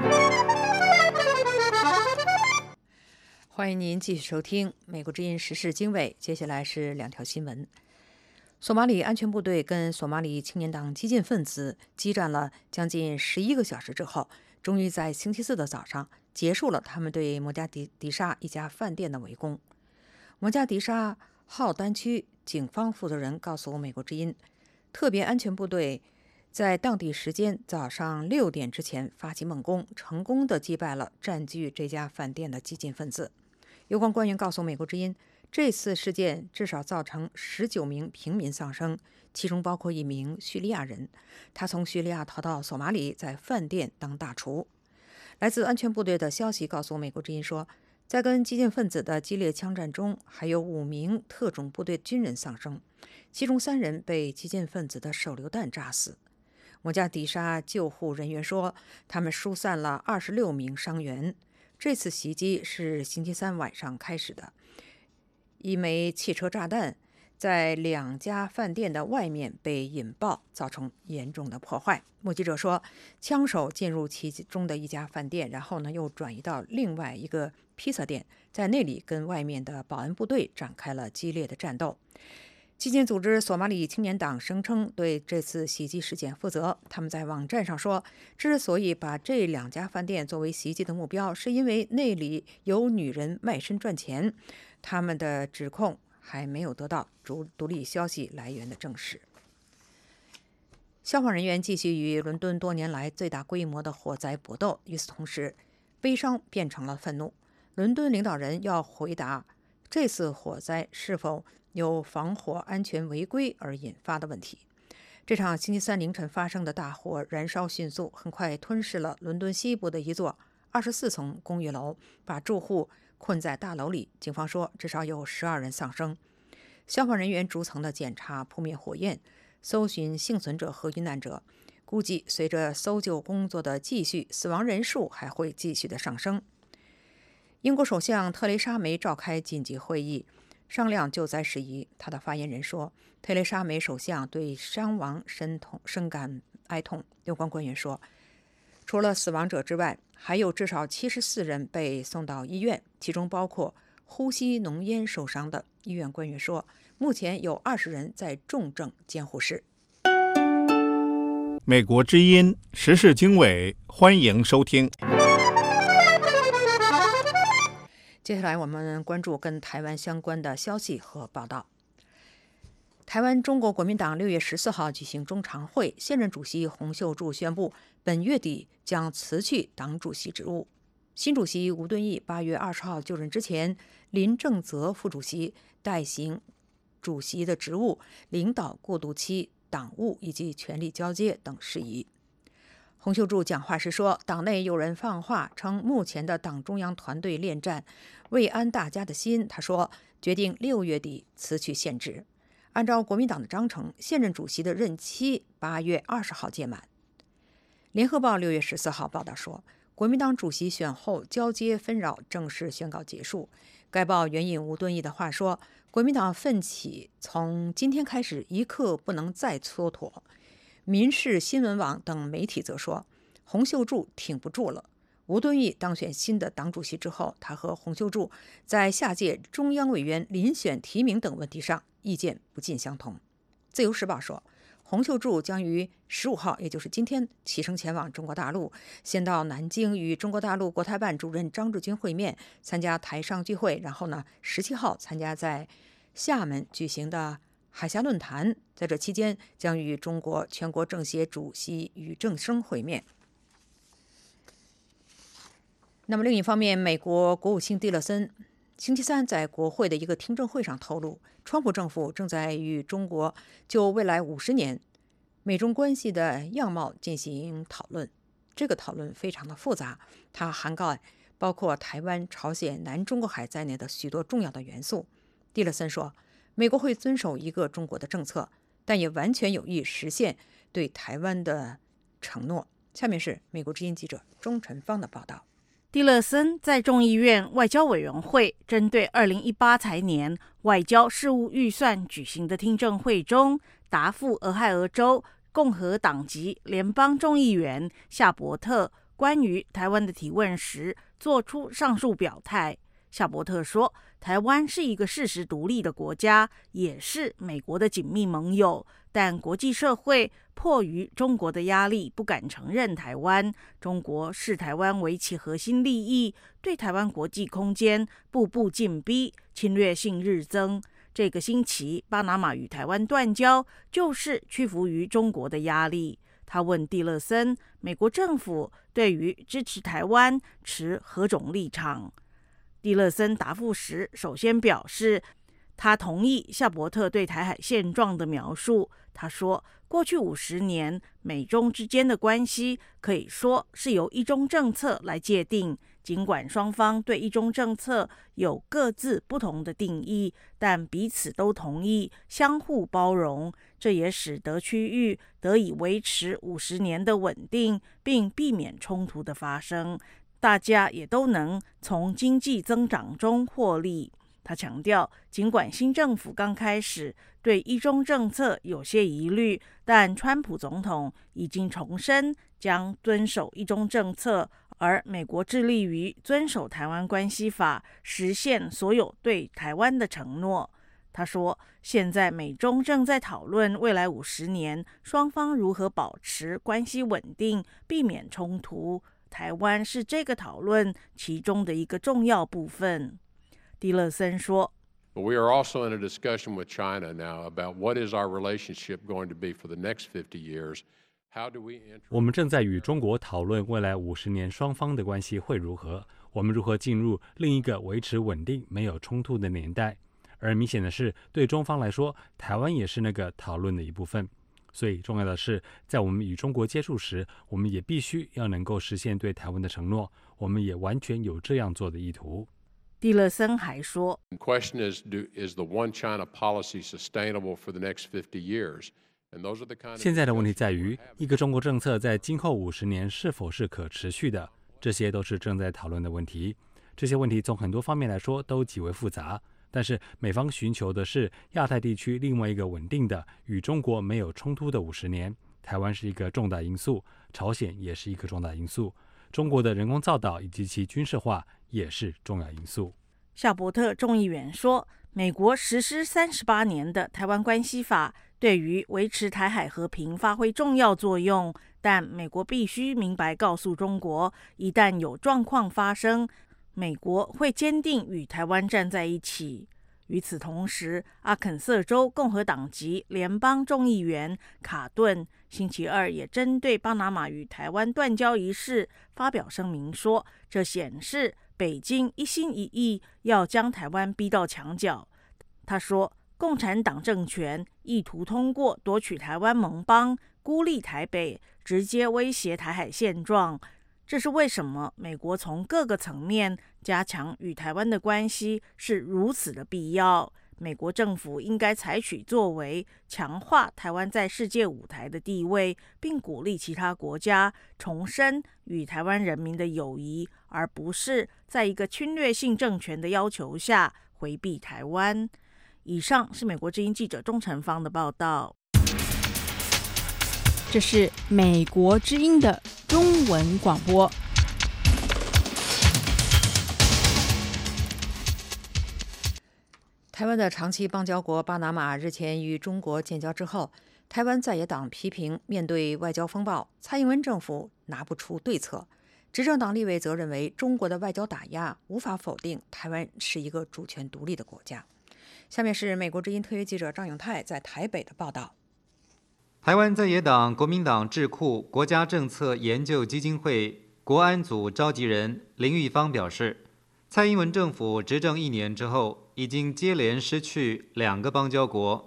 Speaker 3: 欢迎您继续收听美国之音时事经纬，接下来是2条新闻。索马里安全部队跟索马里青年党激进分子激战了将近11个小时之后，终于在星期四的早上结束了他们对摩加迪沙一家饭店的围攻。摩加迪沙浩丹区警方负责人告诉美国之音，特别安全部队在当地时间早上6点之前发起猛攻，成功地击败了占据这家饭店的激进分子。有关官员告诉美国之音，这次事件至少造成19名平民丧生，其中包括1名叙利亚人，他从叙利亚逃到索马里，在饭店当大厨。来自安全部队的消息告诉美国之音说，在跟激进分子的激烈枪战中，还有5名特种部队军人丧生，其中3人被激进分子的手榴弹炸死。摩加迪沙救护人员说，他们疏散了26名伤员。这次袭击是星期三晚上开始的，一枚汽车炸弹在2家饭店的外面被引爆，造成严重的破坏。目击者说，枪手进入其中的一家饭店，然后又转移到另外一个披萨店，在那里跟外面的保安部队展开了激烈的战斗。激进组织索马里青年党声称对这次袭击事件负责。他们在网站上说，之所以把这2家饭店作为袭击的目标，是因为那里有女人卖身赚钱。他们的指控还没有得到独立消息来源的证实。消防人员继续与伦敦多年来最大规模的火灾搏斗，与此同时，悲伤变成了愤怒。伦敦领导人要回答这次火灾是否有防火安全违规而引发的问题。这场星期三凌晨发生的大火燃烧迅速，很快吞噬了伦敦西部的一座24层公寓楼，把住户困在大楼里。警方说，至少有12人丧生。消防人员逐层的检查扑灭火焰，搜寻幸存者和遇难者。估计随着搜救工作的继续，死亡人数还会继续的上升。英国首相特蕾莎梅召开紧急会议，商量救灾事宜。她的发言人说，特蕾莎梅首相对伤亡深感哀痛。有关官员说，除了死亡者之外，还有至少74人被送到医院，其中包括呼吸浓烟受伤的。医院官员说，目前有20人在重症监护室。
Speaker 18: 美国之音时事经纬，欢迎收听。
Speaker 3: 接下来我们关注跟台湾相关的消息和报道。台湾中国国民党6月14号举行中常会，现任主席洪秀柱宣布，本月底将辞去党主席职务。新主席吴敦义8月20号就任之前，林正泽副主席代行主席的职务，领导过渡期党务以及权力交接等事宜。洪秀柱讲话时说，党内有人放话称目前的党中央团队恋战，未安大家的心。他说，决定6月底辞去现职。按照国民党的章程，现任主席的任期8月20号届满。联合报6月14号报道说，国民党主席选后交接纷扰正式宣告结束。该报援引吴敦义的话说，国民党奋起从今天开始一刻不能再蹉跎。民视新闻网等媒体则说，洪秀柱挺不住了。吴敦义当选新的党主席之后，他和洪秀柱在下届中央委员遴选提名等问题上意见不尽相同。自由时报说，洪秀柱将于15号，也就是今天启程前往中国大陆，先到南京与中国大陆国台办主任张志军会面，参加台上聚会，然后17号参加在厦门举行的海峡论坛，在这期间将与中国全国政协主席俞正声会面。那么另一方面，美国国务卿蒂勒森星期三在国会的一个听证会上透露，川普政府正在与中国就未来50年美中关系的样貌进行讨论。这个讨论非常的复杂，它涵盖包括台湾、朝鲜、南中国海在内的许多重要的元素。蒂勒森说，美国会遵守一个中国的政策，但也完全有意实现对台湾的承诺。下面是美国之音记者钟晨芳的报道。
Speaker 8: 蒂勒森在众议院外交委员会针对2018财年外交事务预算举行的听证会中，答复俄亥俄州共和党籍联邦众议员夏伯特关于台湾的提问时，做出上述表态。夏伯特说，台湾是一个事实独立的国家，也是美国的紧密盟友，但国际社会迫于中国的压力不敢承认台湾。中国视台湾为其核心利益，对台湾国际空间步步进逼，侵略性日增。这个星期，巴拿马与台湾断交，就是屈服于中国的压力。他问蒂勒森，美国政府对于支持台湾持何种立场？蒂勒森答复时，首先表示他同意夏伯特对台海现状的描述。他说，过去50年，美中之间的关系可以说是由一中政策来界定。尽管双方对一中政策有各自不同的定义，但彼此都同意相互包容，这也使得区域得以维持50年的稳定，并避免冲突的发生。大家也都能从经济增长中获利。他强调，尽管新政府刚开始对一中政策有些疑虑，但川普总统已经重申将遵守一中政策，而美国致力于遵守台湾关系法，实现所有对台湾的承诺。他说，现在美中正在讨论未来50年双方如何保持关系稳定，避免冲突。台湾是这个讨论其中的一个重要部分。蒂勒森说，
Speaker 22: We are also in a discussion with China now about what is our relationship going to be for the next 50 years. How do we
Speaker 23: 我们正在与中国讨论未来50年双方的关系会如何，我们如何进入另一个维持稳定、没有冲突的年代。而明显的是，对中方来说，台湾也是那个讨论的一部分。所以重要的是，在我们与中国接触时，我们也必须要能够实现对台湾的承诺，我们也完全有这样做的意图。
Speaker 8: 蒂勒森还说，
Speaker 22: The question is the one China policy sustainable for the next 50 years?
Speaker 23: 现在的问题在于，一个中国政策在今后50年是否是可持续的，这些都是正在讨论的问题。这些问题从很多方面来说都极为复杂，但是美方寻求的是亚太地区另外一个稳定的、与中国没有冲突的50年。台湾是一个重大因素，朝鲜也是一个重大因素，中国的人工造岛以及其军事化也是重要因素。
Speaker 8: 夏伯特众议员说，美国实施38年的台湾关系法对于维持台海和平发挥重要作用，但美国必须明白告诉中国，一旦有状况发生，美国会坚定与台湾站在一起。与此同时，阿肯色州共和党籍联邦众议员卡顿星期二也针对巴拿马与台湾断交一事发表声明说，这显示北京一心一意要将台湾逼到墙角。他说，共产党政权意图通过夺取台湾盟邦，孤立台北，直接威胁台海现状。这是为什么美国从各个层面加强与台湾的关系是如此的必要。美国政府应该采取作为，强化台湾在世界舞台的地位，并鼓励其他国家重申与台湾人民的友谊，而不是在一个侵略性政权的要求下回避台湾。以上是美国之音记者钟晨芳的报道。
Speaker 2: 这是美国之音的中文广播。
Speaker 3: 台湾的长期邦交国巴拿马日前与中国建交之后，台湾在野党批评，面对外交风暴，蔡英文政府拿不出对策。执政党立委则认为，中国的外交打压无法否定台湾是一个主权独立的国家。下面是美国之音特约记者张永泰在台北的报道。
Speaker 24: 台湾在野党国民党智库国家政策研究基金会国安组召集人林玉芳表示，蔡英文政府执政1年之后，已经接连失去2个邦交国，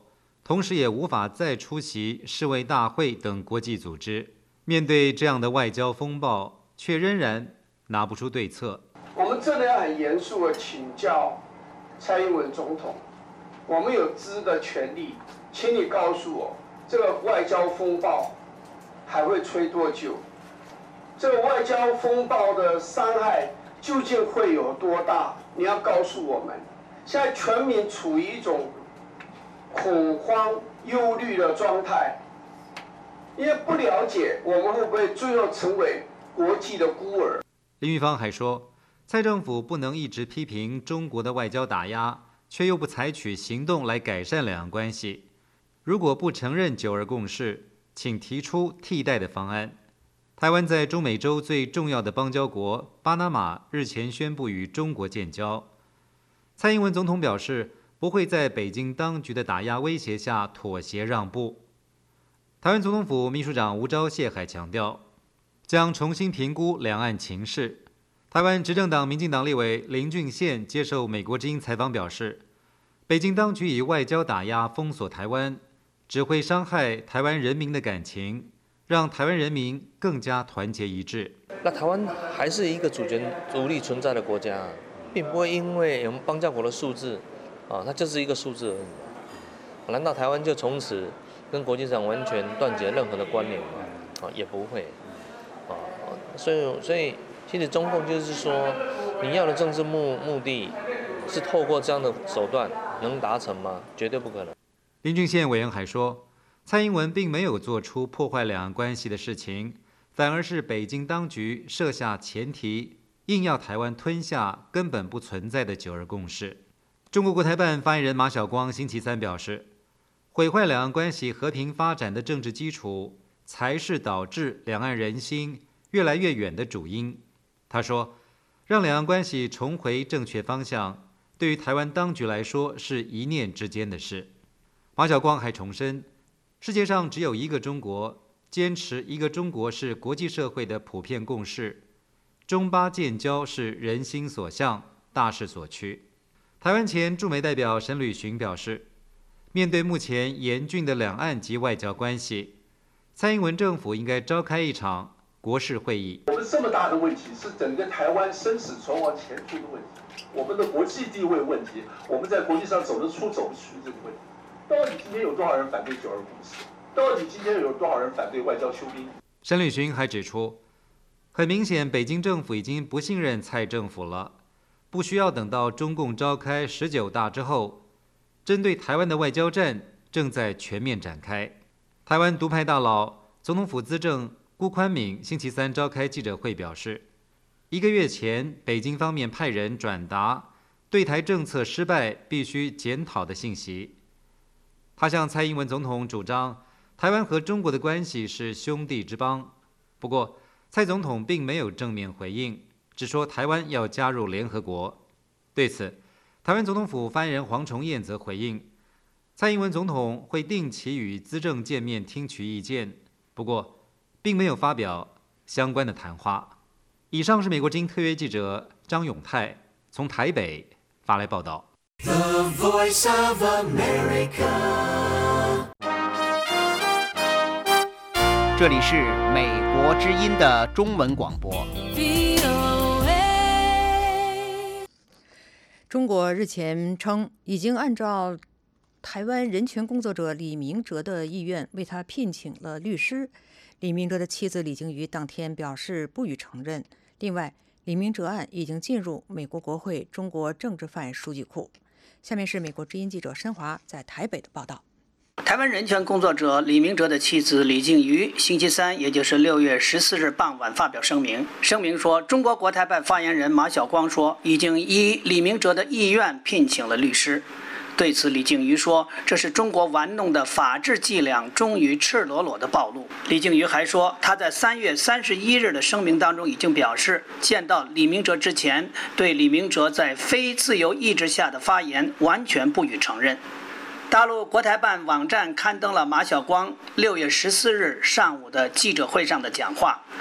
Speaker 24: 同时也无法再出席世卫大会等国际组织。面对这样的外交风暴，却仍然拿不出对策。
Speaker 9: 我们真的要很严肃地请教蔡英文总统，我们有知的权利，请你告诉我，这个外交风暴还会吹多久？这个外交风暴的伤害究竟会有多大？你要告诉我们。现在全民处于一种恐慌、忧虑的状态，因为不了解我们会不会最后成为国际的孤儿。
Speaker 24: 林玉芳还说，蔡政府不能一直批评中国的外交打压，却又不采取行动来改善两岸关系。如果不承认九二共识，请提出替代的方案。台湾在中美洲最重要的邦交国巴拿马日前宣布与中国建交。蔡英文总统表示，不会在北京当局的打压威胁下妥协让步。台湾总统府秘书长吴钊燮还强调，将重新评估两岸情势。台湾执政党民进党立委林俊宪接受美国之音采访表示，北京当局以外交打压封锁台湾，只会伤害台湾人民的感情，让台湾人民更加团结一致。
Speaker 10: 那台湾还是一个主权独立存在的国家，并不会因为我们邦交国的数字它就是一个数字而已。难道台湾就从此跟国际上完全断绝任何的关联吗？也不会。所以其实中共就是说，你要的政治目的是透过这样的手段能达成吗？绝对不可能。
Speaker 24: 林俊宪委员还说，蔡英文并没有做出破坏两岸关系的事情，反而是北京当局设下前提，硬要台湾吞下根本不存在的九二共识。中国国台办发言人马晓光星期三表示，毁坏两岸关系和平发展的政治基础，才是导致两岸人心越来越远的主因。他说，让两岸关系重回正确方向，对于台湾当局来说是一念之间的事。马晓光还重申，世界上只有一个中国，坚持一个中国是国际社会的普遍共识，中巴建交是人心所向，大势所趋。台湾前驻美代表沈履巡表示，面对目前严峻的两岸及外交关系，蔡英文政府应该召开一场国事会议。
Speaker 9: 我们这么大的问题是整个台湾生死存亡前途的问题，我们的国际地位问题，我们在国际上走得出走不去这个问题。到底今天有多少人反对九二共识？到底今天有多少人反对外交休兵？
Speaker 24: 沈履巡还指出，很明显北京政府已经不信任蔡政府了，不需要等到中共召开19大之后，针对台湾的外交战正在全面展开。台湾独派大佬总统府资政辜宽敏星期三召开记者会表示，1个月前北京方面派人转达对台政策失败必须检讨的信息。他向蔡英文总统主张台湾和中国的关系是兄弟之邦，不过蔡总统并没有正面回应，只说台湾要加入联合国。对此，台湾总统府发言人黄崇彦则回应，蔡英文总统会定期与资政见面听取意见，不过并没有发表相关的谈话。以上是美国之音特约记者张永泰从台北发来报道。The Voice of America，
Speaker 11: 这里是美国之音的中文广播。
Speaker 3: 中国日前称，已经按照台湾人权工作者李明哲的意愿，为他聘请了律师。李明哲的妻子李静瑜当天表示不予承认。另外，李明哲案已经进入美国国会中国政治犯数据库。下面是美国之音记者申华在台北的报道。
Speaker 11: 台湾人权工作者李明哲的妻子李静瑜星期三，也就是6月14日傍晚发表声明说，中国国台办发言人马晓光说，已经依李明哲的意愿聘请了律师。对此，李静瑜说，这是中国玩弄的法治伎俩终于赤裸裸的暴露。李静瑜还说，他在3月31日的声明当中已经表示，见到李明哲之前，对李明哲在非自由意志下的发言完全不予承认。大陆国台办网站刊登了马晓光6月14日上午的记者会上的讲话。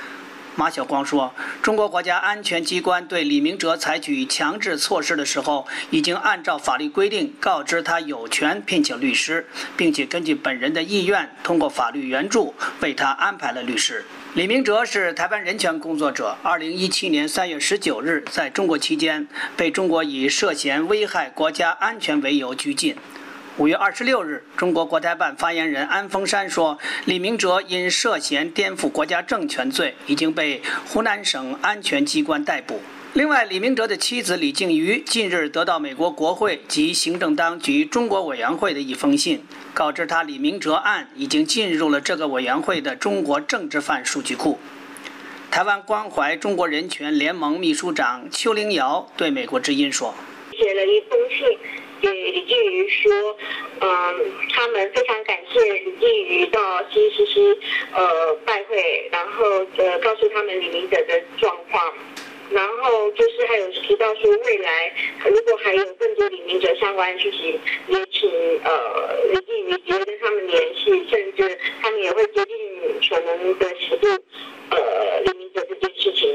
Speaker 11: 马晓光说，中国国家安全机关对李明哲采取强制措施的时候，已经按照法律规定告知他有权聘请律师，并且根据本人的意愿，通过法律援助为他安排了律师。李明哲是台湾人权工作者，2017年3月19日在中国期间被中国以涉嫌危害国家安全为由拘禁。5月26日，中国国台办发言人安峰山说，李明哲因涉嫌颠覆国家政权罪，已经被湖南省安全机关逮捕。另外，李明哲的妻子李静瑜近日得到美国国会及行政当局中国委员会的一封信，告知他李明哲案已经进入了这个委员会的中国政治犯数据库。台湾关怀中国人权联盟秘书长邱凌瑶对美国之音说，
Speaker 12: 写了一封信给李静瑜说，他们非常感谢李静瑜到CCC拜会，然后告诉他们李明哲的状况，然后就是还有提到说未来如果还有更多李明哲相关讯息，也请李静瑜直接跟他们联系，甚至他们也会竭尽所能的协助李明哲这件事情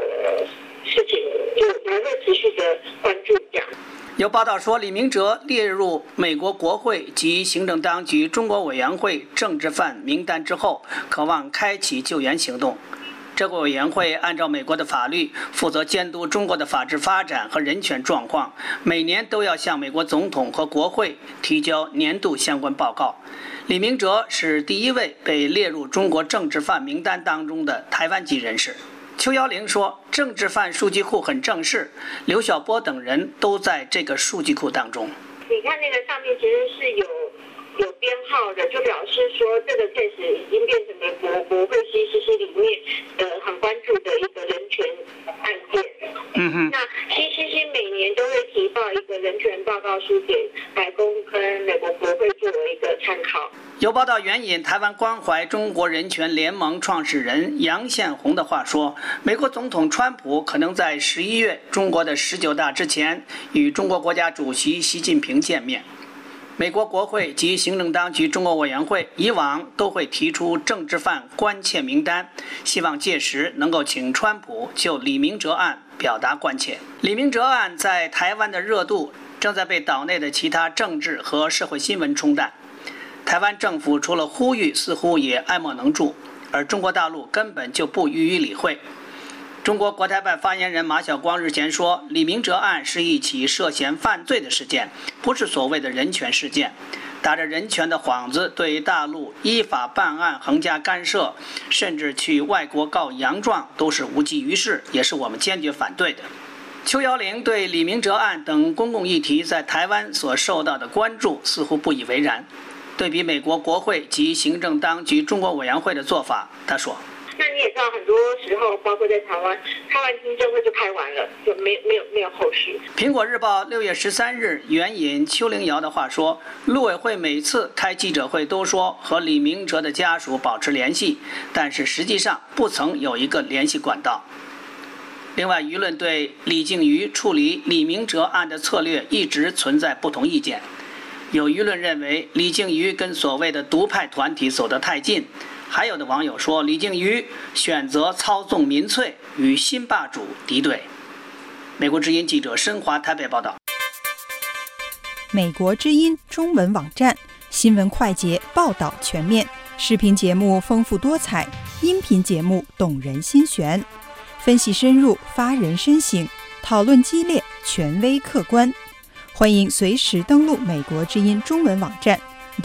Speaker 12: 就还会持续的关注这样。
Speaker 11: 有报道说，李明哲列入美国国会及行政当局中国委员会政治犯名单之后，渴望开启救援行动。这个委员会按照美国的法律，负责监督中国的法治发展和人权状况，每年都要向美国总统和国会提交年度相关报告。李明哲是第一位被列入中国政治犯名单当中的台湾籍人士。邱瑶玲说，政治犯数据库很正式，刘晓波等人都在这个数据库当中。
Speaker 12: 你看那个上面其实是有编号的，就表示说这个 case 已经变成美国国会 CCC 里面很关注的一个人权案件。那 CCC 每年都会提报一个人权报告书给白宫跟美国国会作为一个参考。
Speaker 11: 有报道援引台湾关怀中国人权联盟创始人杨宪宏的话说，美国总统川普可能在11月中国的19大之前与中国国家主席习近平见面。美国国会及行政当局中国委员会以往都会提出政治犯关切名单，希望届时能够请川普就李明哲案表达关切。李明哲案在台湾的热度正在被岛内的其他政治和社会新闻冲淡。台湾政府除了呼吁，似乎也爱莫能助，而中国大陆根本就不予以理会。中国国台办发言人马晓光日前说，李明哲案是一起涉嫌犯罪的事件，不是所谓的人权事件，打着人权的幌子对大陆依法办案横加干涉，甚至去外国告洋状，都是无济于事，也是我们坚决反对的。邱瑶玲对李明哲案等公共议题在台湾所受到的关注似乎不以为然。对比美国国会及行政当局中国委员会的做法，他说，
Speaker 12: 那你也知道，很多时候包括在台湾听证会就开完了，就没有后续。
Speaker 11: 苹果日报6月13日援引邱凌瑶的话说，陆委会每次开记者会都说和李明哲的家属保持联系，但是实际上不曾有一个联系管道。另外，舆论对李静瑜处理李明哲案的策略一直存在不同意见。有舆论认为李静瑜跟所谓的独派团体走得太近，还有的网友说李静瑜选择操纵民粹，与新霸主敌对。美国之音记者申华台北报道。
Speaker 13: 美国之音中文网站新闻快捷，报道全面，视频节目丰富多彩，音频节目动人心弦，分析深入，发人深省，讨论激烈，权威客观。欢迎随时登录美国之音中文网站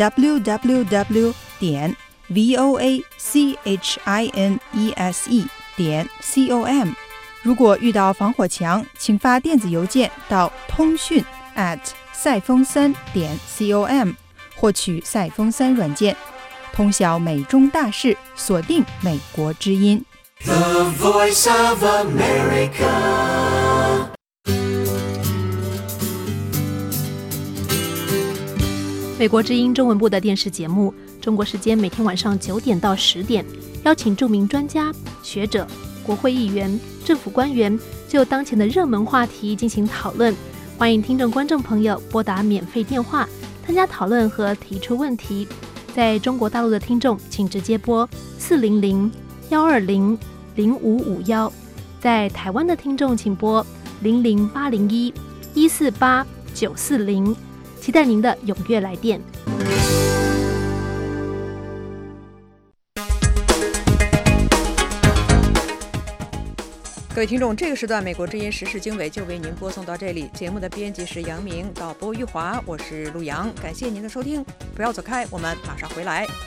Speaker 13: www.voachines.com。如果遇到防火墙，请发电子邮件到通讯@赛风3.com，获取赛风3软件，通晓美中大事，锁定美国之音。
Speaker 14: The Voice of America。
Speaker 16: 美国之音中文部的电视节目，中国时间每天晚上9点到10点，邀请著名专家、学者、国会议员、政府官员就当前的热门话题进行讨论。欢迎听众观众朋友拨打免费电话参加讨论和提出问题。在中国大陆的听众，请直接拨400-120-6688 在台湾的听众请拨00801-148-940，期待您的踊跃来电。
Speaker 3: 各位听众，这个时段美国之音时事经纬就为您播送到这里。节目的编辑是杨明，导播玉华，我是陆阳，感谢您的收听，不要走开，我们马上回来。